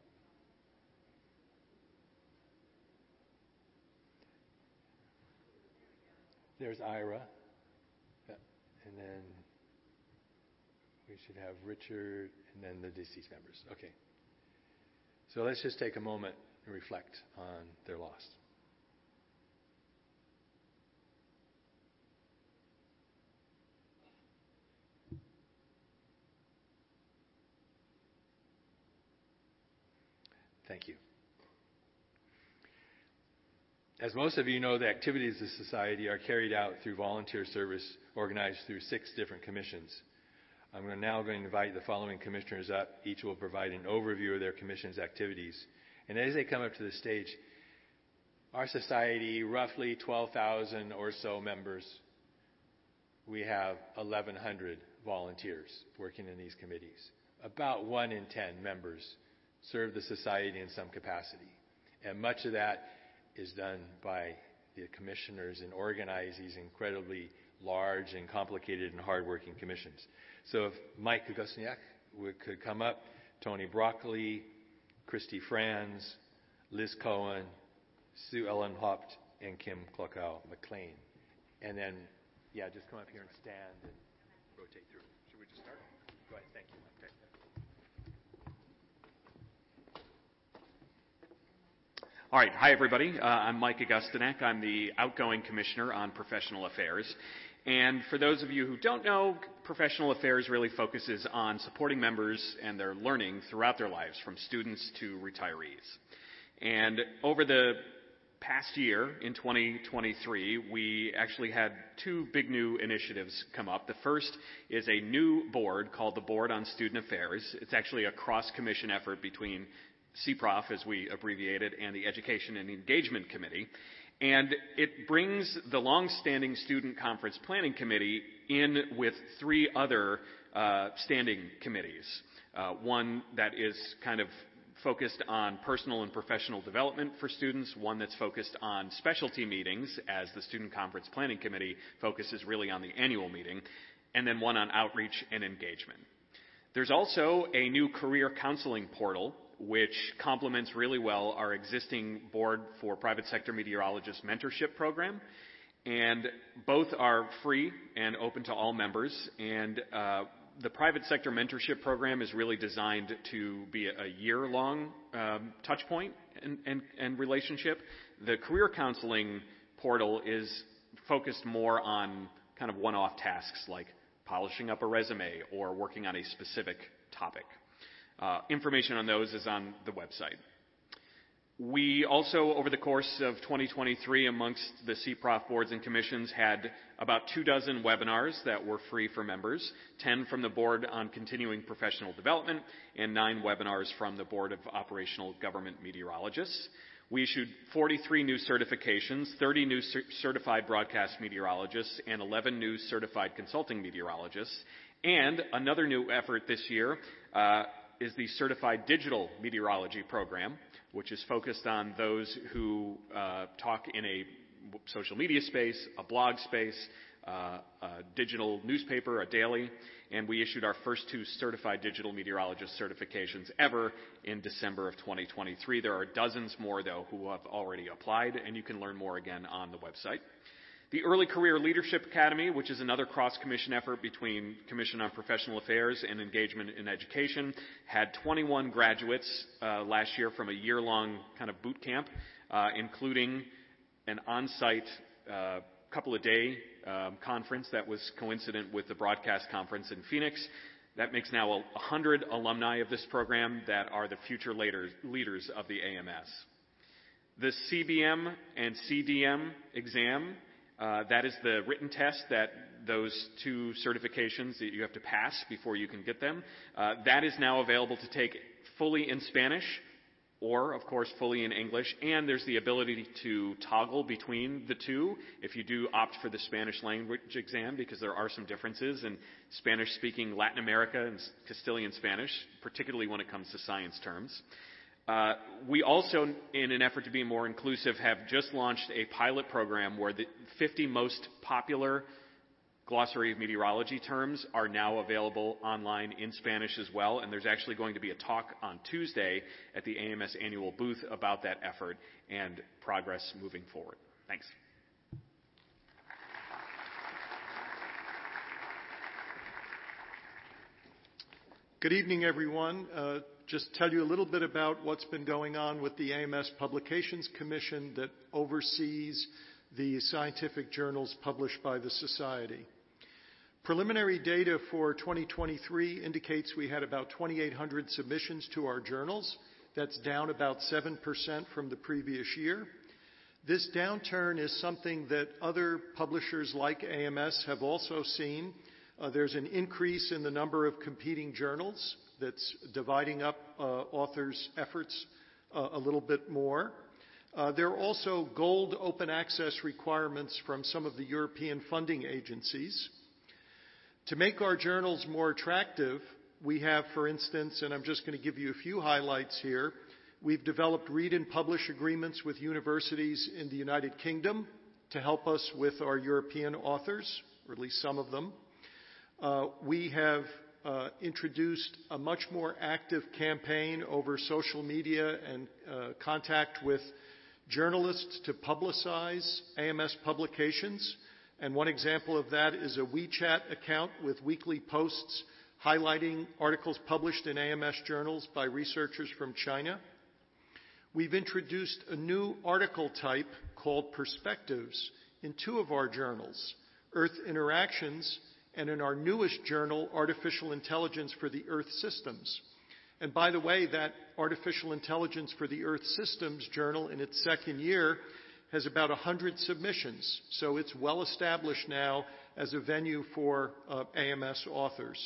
Speaker 1: There's Ira. Yeah. And then we should have Richard and then the deceased members. Okay. So let's just take a moment and reflect on their loss. Thank you. As most of you know, the activities of the Society are carried out through volunteer service organized through six different commissions. I'm now going to invite the following commissioners up. Each will provide an overview of their commission's activities. And as they come up to the stage, our Society, roughly twelve thousand or so members, we have eleven hundred volunteers working in these committees. About one in ten members serve the Society in some capacity. And much of that is done by the commissioners and organize these incredibly large and complicated and hardworking commissions. So if Mike Augustiniak could come up, Tony Broccoli, Christy Franz, Liz Cohen, Sue Ellen Haupt, and Kim Klokow McLean. And then, yeah, just come up here and stand and rotate through. Should we just start? Go ahead. Thank you. Okay.
Speaker 7: All right. Hi, everybody. Uh, I'm Mike Augustiniak. I'm the outgoing commissioner on professional affairs. And for those of you who don't know, professional affairs really focuses on supporting members and their learning throughout their lives, from students to retirees. And over the past year, in twenty twenty-three, we actually had two big new initiatives come up. The first is a new board called the Board on Student Affairs. It's actually a cross-commission effort between C P R O F, as we abbreviate it, and the Education and Engagement Committee. And it brings the long-standing Student Conference Planning Committee in with three other uh, standing committees. Uh, one that is kind of focused on personal and professional development for students, one that's focused on specialty meetings, as the Student Conference Planning Committee focuses really on the annual meeting, and then one on outreach and engagement. There's also a new career counseling portal which complements really well our existing Board for Private Sector Meteorologists mentorship program. And both are free and open to all members. And uh, the private sector mentorship program is really designed to be a year-long um, touch point and, and, and relationship. The career counseling portal is focused more on kind of one-off tasks like polishing up a resume or working on a specific topic. Uh, information on those is on the website. We also, over the course of twenty twenty-three, amongst the C P R O F boards and commissions, had about two dozen webinars that were free for members, ten from the Board on Continuing Professional Development, and nine webinars from the Board of Operational Government Meteorologists. We issued forty-three new certifications, thirty new cer- certified broadcast meteorologists, and eleven new certified consulting meteorologists. And another new effort this year uh, is the Certified Digital Meteorology Program, which is focused on those who uh, talk in a social media space, a blog space, uh, a digital newspaper, a daily, and we issued our first two Certified Digital Meteorologist certifications ever in December of twenty twenty-three. There are dozens more, though, who have already applied, and you can learn more again on the website. The Early Career Leadership Academy, which is another cross-commission effort between Commission on Professional Affairs and Engagement in Education, had twenty-one graduates uh, last year from a year-long kind of boot camp, uh, including an on-site uh, couple-of-day um, conference that was coincident with the broadcast conference in Phoenix. That makes now one hundred alumni of this program that are the future leaders, leaders of the A M S. The C B M and C D M exam, Uh, that is the written test that those two certifications that you have to pass before you can get them. Uh, that is now available to take fully in Spanish or, of course, fully in English. And there's the ability to toggle between the two if you do opt for the Spanish language exam, because there are some differences in Spanish-speaking Latin America and Castilian Spanish, particularly when it comes to science terms. Uh, we also, in an effort to be more inclusive, have just launched a pilot program where the fifty most popular glossary of meteorology terms are now available online in Spanish as well. And there's actually going to be a talk on Tuesday at the A M S annual booth about that effort and progress moving forward. Thanks.
Speaker 8: Good evening, everyone. Uh, just tell you a little bit about what's been going on with the A M S Publications Commission that oversees the scientific journals published by the Society. Preliminary data for twenty twenty-three indicates we had about twenty-eight hundred submissions to our journals. That's down about seven percent from the previous year. This downturn is something that other publishers like A M S have also seen. Uh, there's an increase in the number of competing journals that's dividing up uh, authors' efforts uh, a little bit more. Uh, there are also gold open access requirements from some of the European funding agencies. To make our journals more attractive, we have, for instance, and I'm just going to give you a few highlights here, we've developed read and publish agreements with universities in the United Kingdom to help us with our European authors, or at least some of them. Uh, we have uh, introduced a much more active campaign over social media and uh, contact with journalists to publicize A M S publications. And one example of that is a WeChat account with weekly posts highlighting articles published in A M S journals by researchers from China. We've introduced a new article type called Perspectives in two of our journals, Earth Interactions, and in our newest journal, Artificial Intelligence for the Earth Systems. And by the way, that Artificial Intelligence for the Earth Systems journal in its second year has about one hundred submissions, so it's well established now as a venue for uh, A M S authors.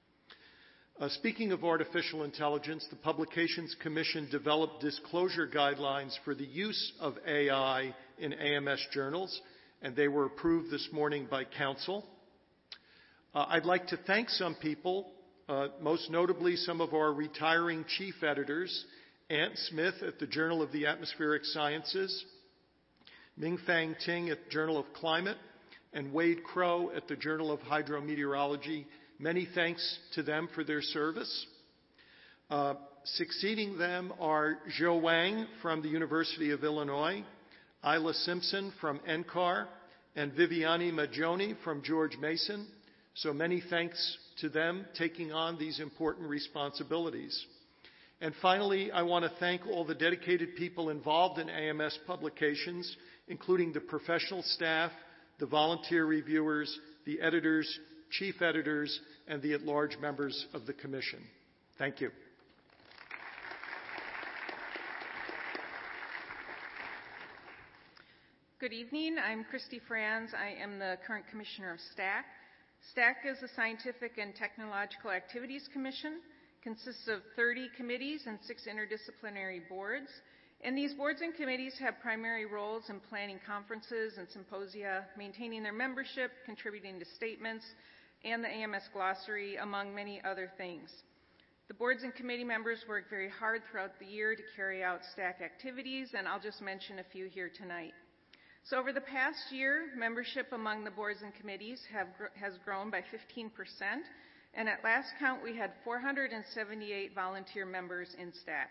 Speaker 8: Uh, speaking of artificial intelligence, the Publications Commission developed disclosure guidelines for the use of A I in A M S journals, and they were approved this morning by Council. Uh, I'd like to thank some people, uh, most notably some of our retiring chief editors, Ant Smith at the Journal of the Atmospheric Sciences, Ming-Fang Ting at the Journal of Climate, and Wade Crow at the Journal of Hydrometeorology. Many thanks to them for their service. Uh, succeeding them are Zhou Wang from the University of Illinois, Isla Simpson from N C A R, and Viviani Maggioni from George Mason. So many thanks to them taking on these important responsibilities. And finally, I want to thank all the dedicated people involved in A M S publications, including the professional staff, the volunteer reviewers, the editors, chief editors, and the at-large members of the Commission. Thank you.
Speaker 9: Good evening. I'm Christy Franz. I am the current Commissioner of S T A C. S T A C is the Scientific and Technological Activities Commission. Consists of thirty committees and six interdisciplinary boards. And these boards and committees have primary roles in planning conferences and symposia, maintaining their membership, contributing to statements, and the A M S glossary, among many other things. The boards and committee members work very hard throughout the year to carry out S T A C activities, and I'll just mention a few here tonight. So over the past year, membership among the boards and committees have, has grown by fifteen percent, and at last count we had four hundred seventy-eight volunteer members in S T A C.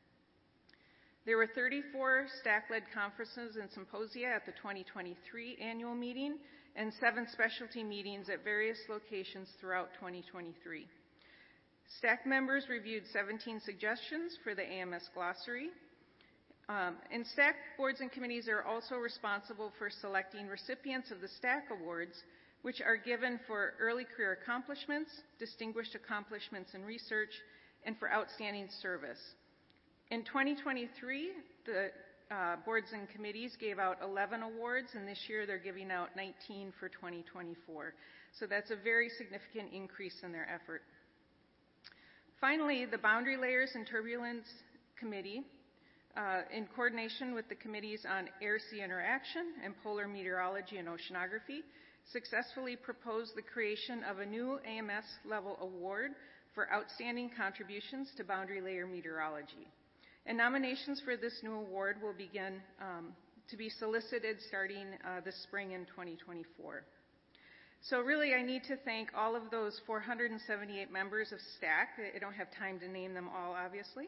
Speaker 9: There were thirty-four S T A C-led conferences and symposia at the twenty twenty-three annual meeting and seven specialty meetings at various locations throughout twenty twenty-three. S T A C members reviewed seventeen suggestions for the A M S glossary. Um, and S T A C boards and committees are also responsible for selecting recipients of the S T A C Awards, which are given for early career accomplishments, distinguished accomplishments in research, and for outstanding service. In twenty twenty-three, the uh, boards and committees gave out eleven awards, and this year they're giving out nineteen for twenty twenty-four. So that's a very significant increase in their effort. Finally, the Boundary Layers and Turbulence Committee, uh, in coordination with the committees on air-sea interaction and polar meteorology and oceanography, successfully proposed the creation of a new A M S level award for outstanding contributions to boundary layer meteorology. And nominations for this new award will begin um, to be solicited starting uh, this spring in twenty twenty-four. So really, I need to thank all of those four hundred seventy-eight members of S T A C. I don't have time to name them all, obviously.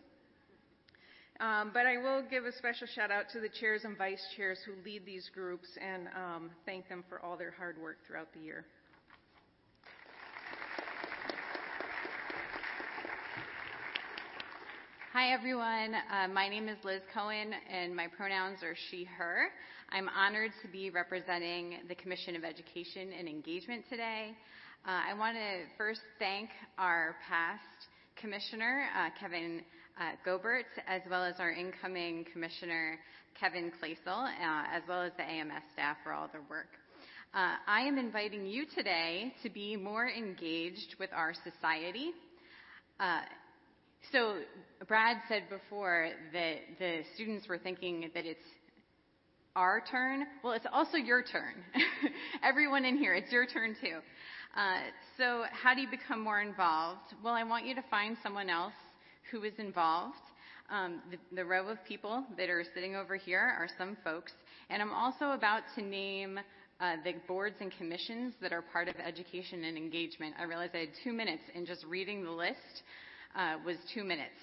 Speaker 9: Um, but I will give a special shout out to the chairs and vice chairs who lead these groups and um, thank them for all their hard work throughout the year.
Speaker 10: Hi, everyone. Uh, my name is Liz Cohen, and my pronouns are she, her. I'm honored to be representing the Commission of Education and Engagement today. Uh, I want to first thank our past commissioner, uh, Kevin uh, Gobert, as well as our incoming commissioner, Kevin Claisel, uh, as well as the A M S staff for all their work. Uh, I am inviting you today to be more engaged with our society. Uh, So Brad said before that the students were thinking that it's our turn. Well, it's also your turn. Everyone in here, it's your turn too. Uh, so how do you become more involved? Well, I want you to find someone else who is involved. Um, the, the row of people that are sitting over here are some folks. And I'm also about to name uh, the boards and commissions that are part of education and engagement. I realized I had two minutes in just reading the list. Uh, was two minutes.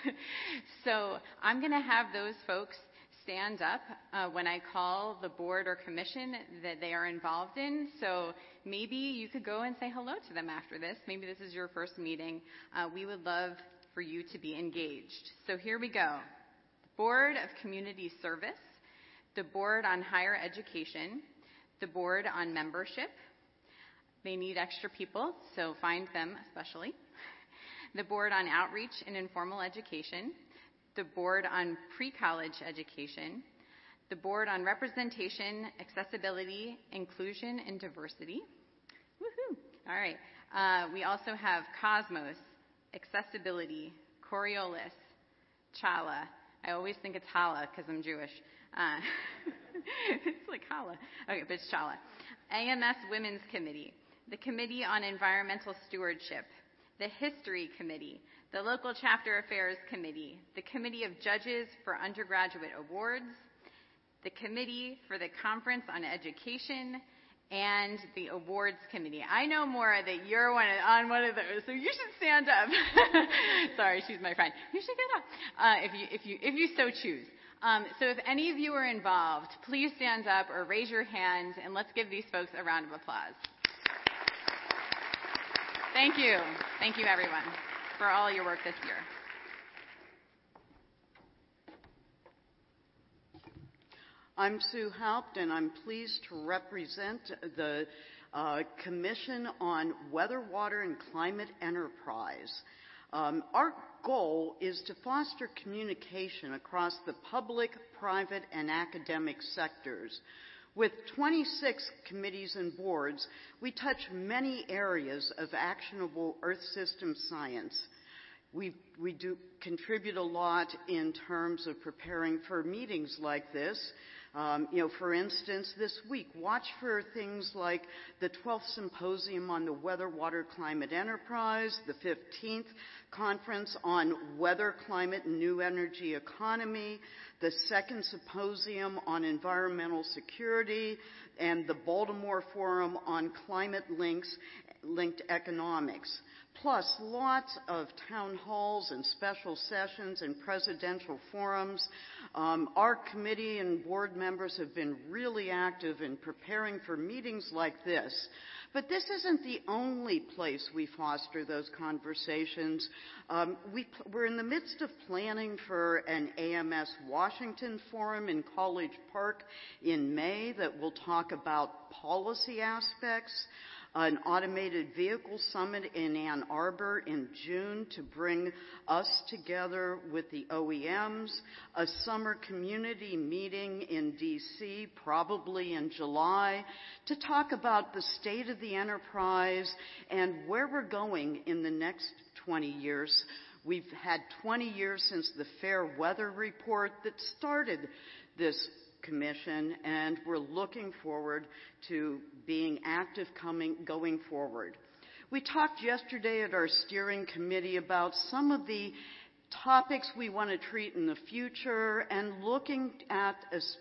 Speaker 10: So I'm going to have those folks stand up uh, when I call the board or commission that they are involved in. So maybe you could go and say hello to them after this. Maybe this is your first meeting. Uh, we would love for you to be engaged. So here we go. The Board of Community Service, the Board on Higher Education, the Board on Membership. They need extra people, so find them especially. The Board on Outreach and Informal Education, the Board on Pre-College Education, the Board on Representation, Accessibility, Inclusion, and Diversity. Woohoo! All right. Uh, we also have Cosmos, Accessibility, Coriolis, Chala. I always think it's Hala because I'm Jewish. Uh, it's like Hala. Okay, but it's Chala. A M S Women's Committee, the Committee on Environmental Stewardship, the History Committee, the Local Chapter Affairs Committee, the Committee of Judges for Undergraduate Awards, the Committee for the Conference on Education, and the Awards Committee. I know, Maura, that you're one of, on one of those, so you should stand up. Sorry, she's my friend. You should get up uh, if you if you if you so choose. Um, so if any of you are involved, please stand up or raise your hand, and let's give these folks a round of applause. Thank you. Thank you, everyone, for all your work this year.
Speaker 11: I'm Sue Haupt, and I'm pleased to represent the uh, Commission on Weather, Water, and Climate Enterprise. Um, our goal is to foster communication across the public, private, and academic sectors. With twenty-six committees and boards, we touch many areas of actionable Earth system science. We, we do contribute a lot in terms of preparing for meetings like this. Um, you know, for instance, this week, watch for things like the twelfth Symposium on the Weather, Water, Climate Enterprise, the fifteenth Conference on Weather, Climate, and New Energy Economy, the second Symposium on Environmental Security, and the Baltimore Forum on Climate Links, Linked Economics. Plus, lots of town halls and special sessions and presidential forums. Um, our committee and board members have been really active in preparing for meetings like this. But this isn't the only place we foster those conversations. Um, we, we're in the midst of planning for an A M S Washington Forum in College Park in May that will talk about policy aspects. An automated vehicle summit in Ann Arbor in June to bring us together with the O E Ms, a summer community meeting in D C probably in July to talk about the state of the enterprise and where we're going in the next twenty years. We've had twenty years since the Fair Weather Report that started this Commission, and we're looking forward to being active coming, going forward. We talked yesterday at our steering committee about some of the topics we want to treat in the future and looking at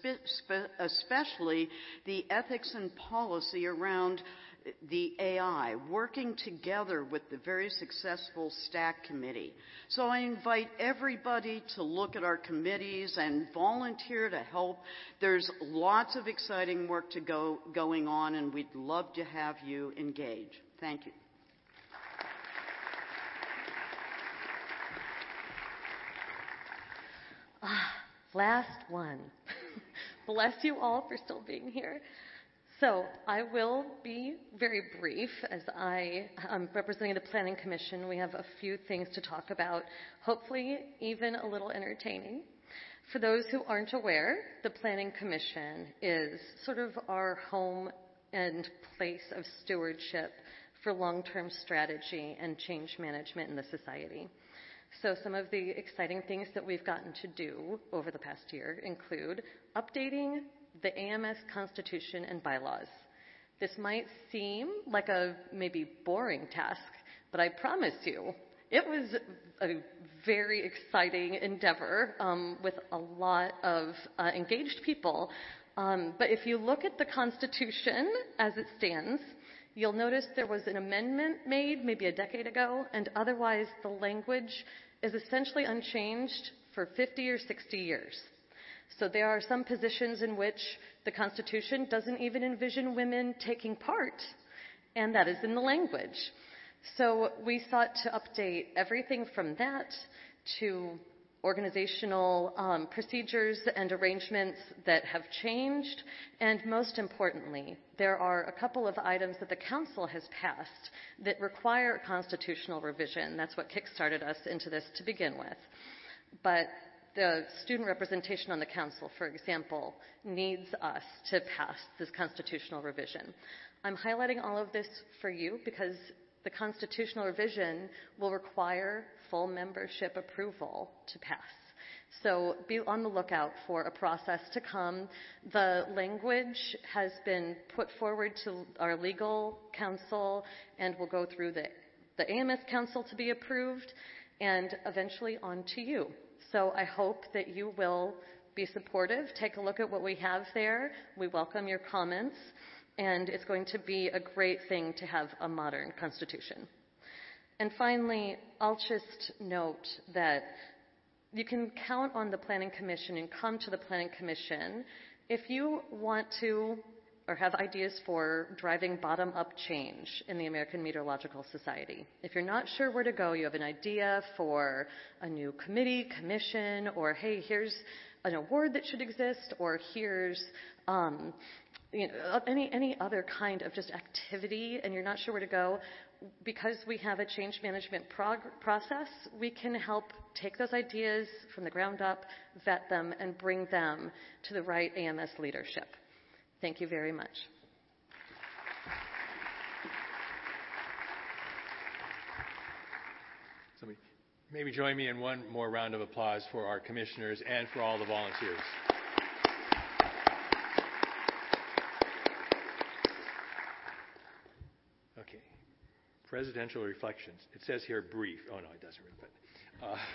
Speaker 11: especially the ethics and policy around the A I, working together with the very successful STACK committee. So I invite everybody to look at our committees and volunteer to help. There's lots of exciting work to go going on, and we'd love to have you engage. Thank you.
Speaker 12: Ah, last one. Bless you all for still being here. So I will be very brief as I am representing the Planning Commission. We have a few things to talk about, hopefully even a little entertaining. For those who aren't aware, the Planning Commission is sort of our home and place of stewardship for long-term strategy and change management in the society. So some of the exciting things that we've gotten to do over the past year include updating the A M S Constitution and bylaws. This might seem like a maybe boring task, but I promise you, it was a very exciting endeavor um, with a lot of uh, engaged people. Um, but if you look at the Constitution as it stands, you'll notice there was an amendment made maybe a decade ago, and otherwise the language is essentially unchanged for fifty or sixty years. So there are some positions in which the Constitution doesn't even envision women taking part, and that is in the language. So we sought to update everything from that to organizational um, procedures and arrangements that have changed, and most importantly, there are a couple of items that the Council has passed that require constitutional revision. That's what kickstarted us into this to begin with. But the student representation on the Council, for example, needs us to pass this constitutional revision. I'm highlighting all of this for you because the constitutional revision will require full membership approval to pass. So be on the lookout for a process to come. The language has been put forward to our legal counsel and will go through the, the A M S Council to be approved and eventually on to you. So I hope that you will be supportive. Take a look at what we have there. We welcome your comments. And it's going to be a great thing to have a modern constitution. And finally, I'll just note that you can count on the Planning Commission and come to the Planning Commission if you want to or have ideas for driving bottom-up change in the American Meteorological Society. If you're not sure where to go, you have an idea for a new committee, commission, or hey, here's an award that should exist, or here's um, you know, any, any other kind of just activity and you're not sure where to go, because we have a change management prog- process, we can help take those ideas from the ground up, vet them, and bring them to the right A M S leadership. Thank you very much.
Speaker 1: So maybe join me in one more round of applause for our commissioners and for all the volunteers. Okay. Presidential reflections. It says here brief. Oh, no, it doesn't. But, uh,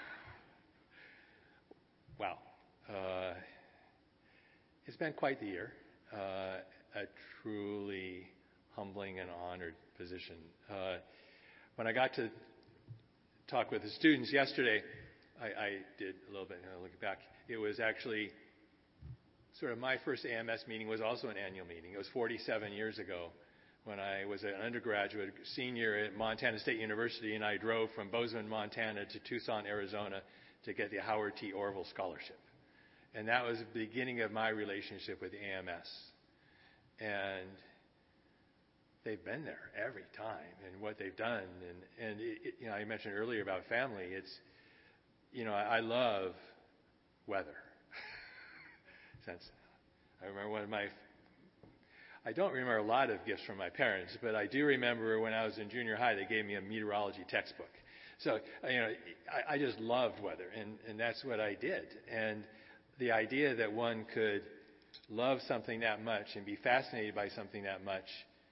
Speaker 1: wow. Uh, it's been quite the year. Uh, a truly humbling and honored position. Uh, when I got to talk with the students yesterday, I, I did a little bit, you know, looking back. It was actually sort of my first A M S meeting was also an annual meeting. It was forty-seven years ago when I was an undergraduate senior at Montana State University, and I drove from Bozeman, Montana to Tucson, Arizona to get the Howard T. Orville Scholarship. And that was the beginning of my relationship with A M S. And they've been there every time and what they've done. And, and it, it, you know, I mentioned earlier about family. It's, you know, I, I love weather. Since I remember one of my, I don't remember a lot of gifts from my parents, but I do remember when I was in junior high, they gave me a meteorology textbook. So, you know, I, I just loved weather, and, and that's what I did. And the idea that one could love something that much and be fascinated by something that much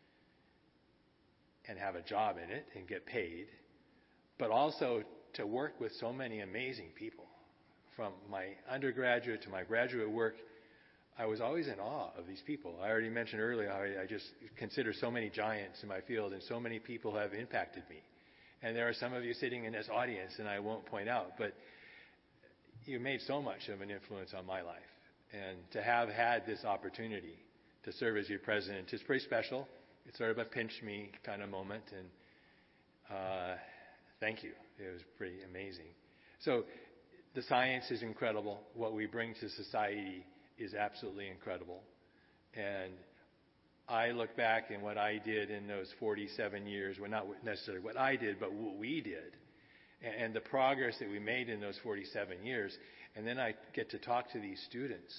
Speaker 1: and have a job in it and get paid, but also to work with so many amazing people. From my undergraduate to my graduate work, I was always in awe of these people. I already mentioned earlier how I, I just consider so many giants in my field, and so many people have impacted me. And there are some of you sitting in this audience, and I won't point out, but you made so much of an influence on my life. And to have had this opportunity to serve as your president is pretty special. It's sort of a pinch me kind of moment, and uh, thank you. It was pretty amazing. So the science is incredible. What we bring to society is absolutely incredible. And I look back in what I did in those forty-seven years, well, not necessarily what I did, but what we did, and, and the progress that we made in those forty-seven years. And then I get to talk to these students.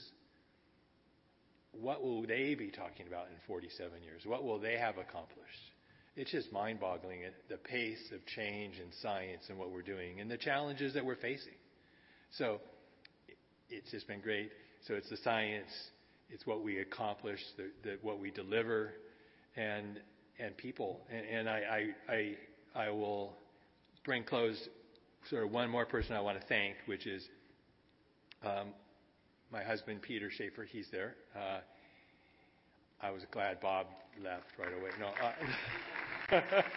Speaker 1: What will they be talking about in forty-seven years? What will they have accomplished? It's just mind-boggling at the pace of change in science and what we're doing and the challenges that we're facing. So it's just been great. So it's the science, it's what we accomplish, the, the, what we deliver, and and people. And, and I, I I I will bring close sort of one more person I want to thank, which is um, my husband Peter Schaefer. He's there. Uh, I was glad Bob left right away. No. Uh,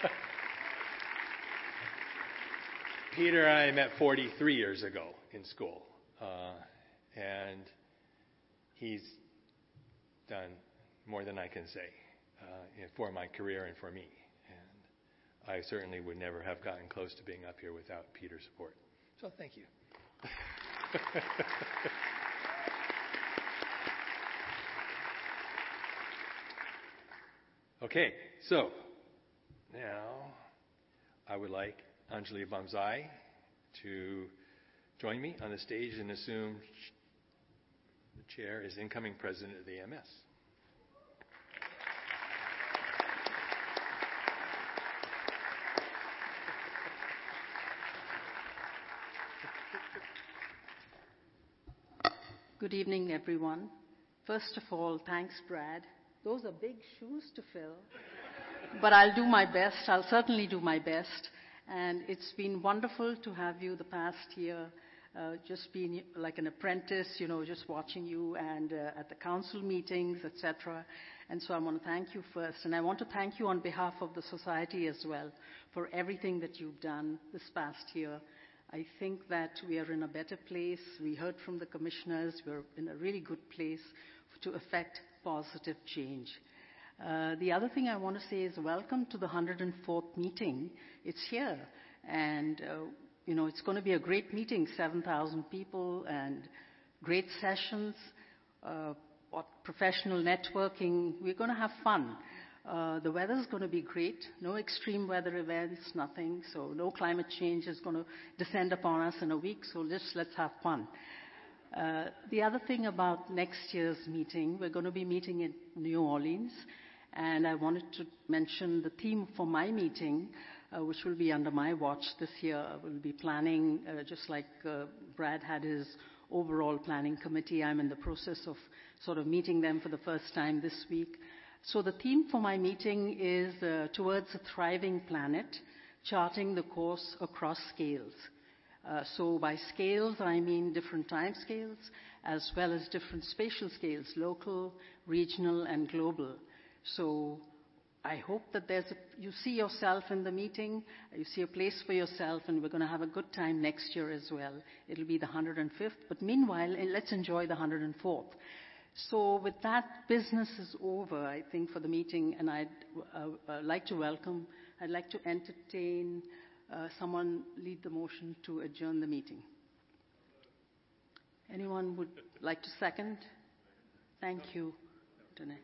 Speaker 1: Peter and I met forty-three years ago in school, uh, and he's done more than I can say uh, for my career and for me. And I certainly would never have gotten close to being up here without Peter's support. So thank you. Okay, so now I would like Anjali Bamzai to join me on the stage and assume the chair as incoming president of the A M S.
Speaker 13: Good evening, everyone. First of all, thanks, Brad. Those are big shoes to fill. But I'll do my best. I'll certainly do my best. And it's been wonderful to have you the past year, uh, just being like an apprentice, you know, just watching you and uh, at the council meetings, et cetera. And so I want to thank you first. And I want to thank you on behalf of the society as well for everything that you've done this past year. I think that we are in a better place. We heard from the commissioners. We're in a really good place to effect positive change. Uh, the other thing I want to say is welcome to the one hundred fourth meeting. It's here. And, uh, you know, it's going to be a great meeting, seven thousand people and great sessions, uh, professional networking. We're going to have fun. Uh, the weather's going to be great. No extreme weather events, nothing. So no climate change is going to descend upon us in a week. So just let's have fun. Uh, the other thing about next year's meeting, we're going to be meeting in New Orleans. And I wanted to mention the theme for my meeting, uh, which will be under my watch this year. We'll be planning, uh, just like uh, Brad had his overall planning committee. I'm in the process of sort of meeting them for the first time this week. So the theme for my meeting is uh, Towards a Thriving Planet, Charting the Course Across Scales. Uh, so by scales, I mean different time scales, as well as different spatial scales, local, regional, and global. So I hope that there's a, you see yourself in the meeting, you see a place for yourself, and we're going to have a good time next year as well. It'll be the one hundred fifth, but meanwhile, let's enjoy the one hundred fourth. So with that, business is over, I think, for the meeting, and I'd uh, uh, like to welcome, I'd like to entertain uh, someone lead the motion to adjourn the meeting. Anyone would like to second? Thank you, Danae.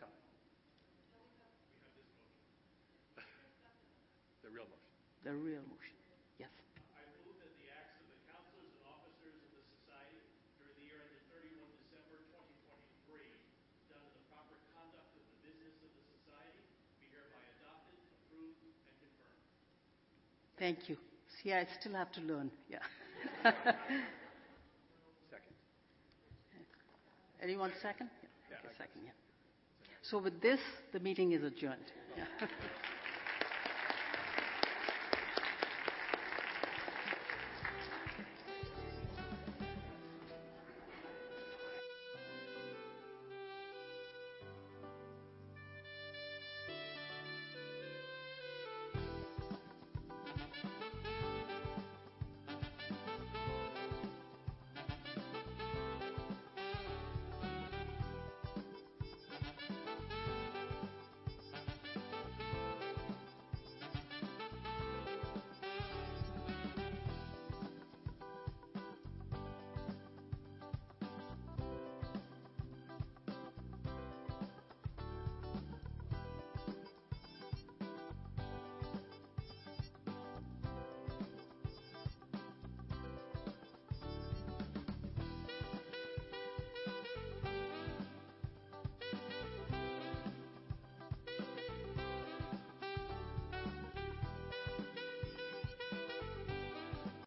Speaker 1: The real motion.
Speaker 13: The real motion. Yes.
Speaker 14: I move that the acts of the councilors and officers of the society during the year ended thirty-first of December twenty twenty-three, done in the proper conduct of the business of the society, be hereby adopted, approved, and confirmed.
Speaker 13: Thank you. See, I still have to learn. Yeah.
Speaker 1: Second.
Speaker 13: Anyone second?
Speaker 1: Yeah,
Speaker 13: okay, second, yeah. So with this, the meeting is adjourned. Yeah.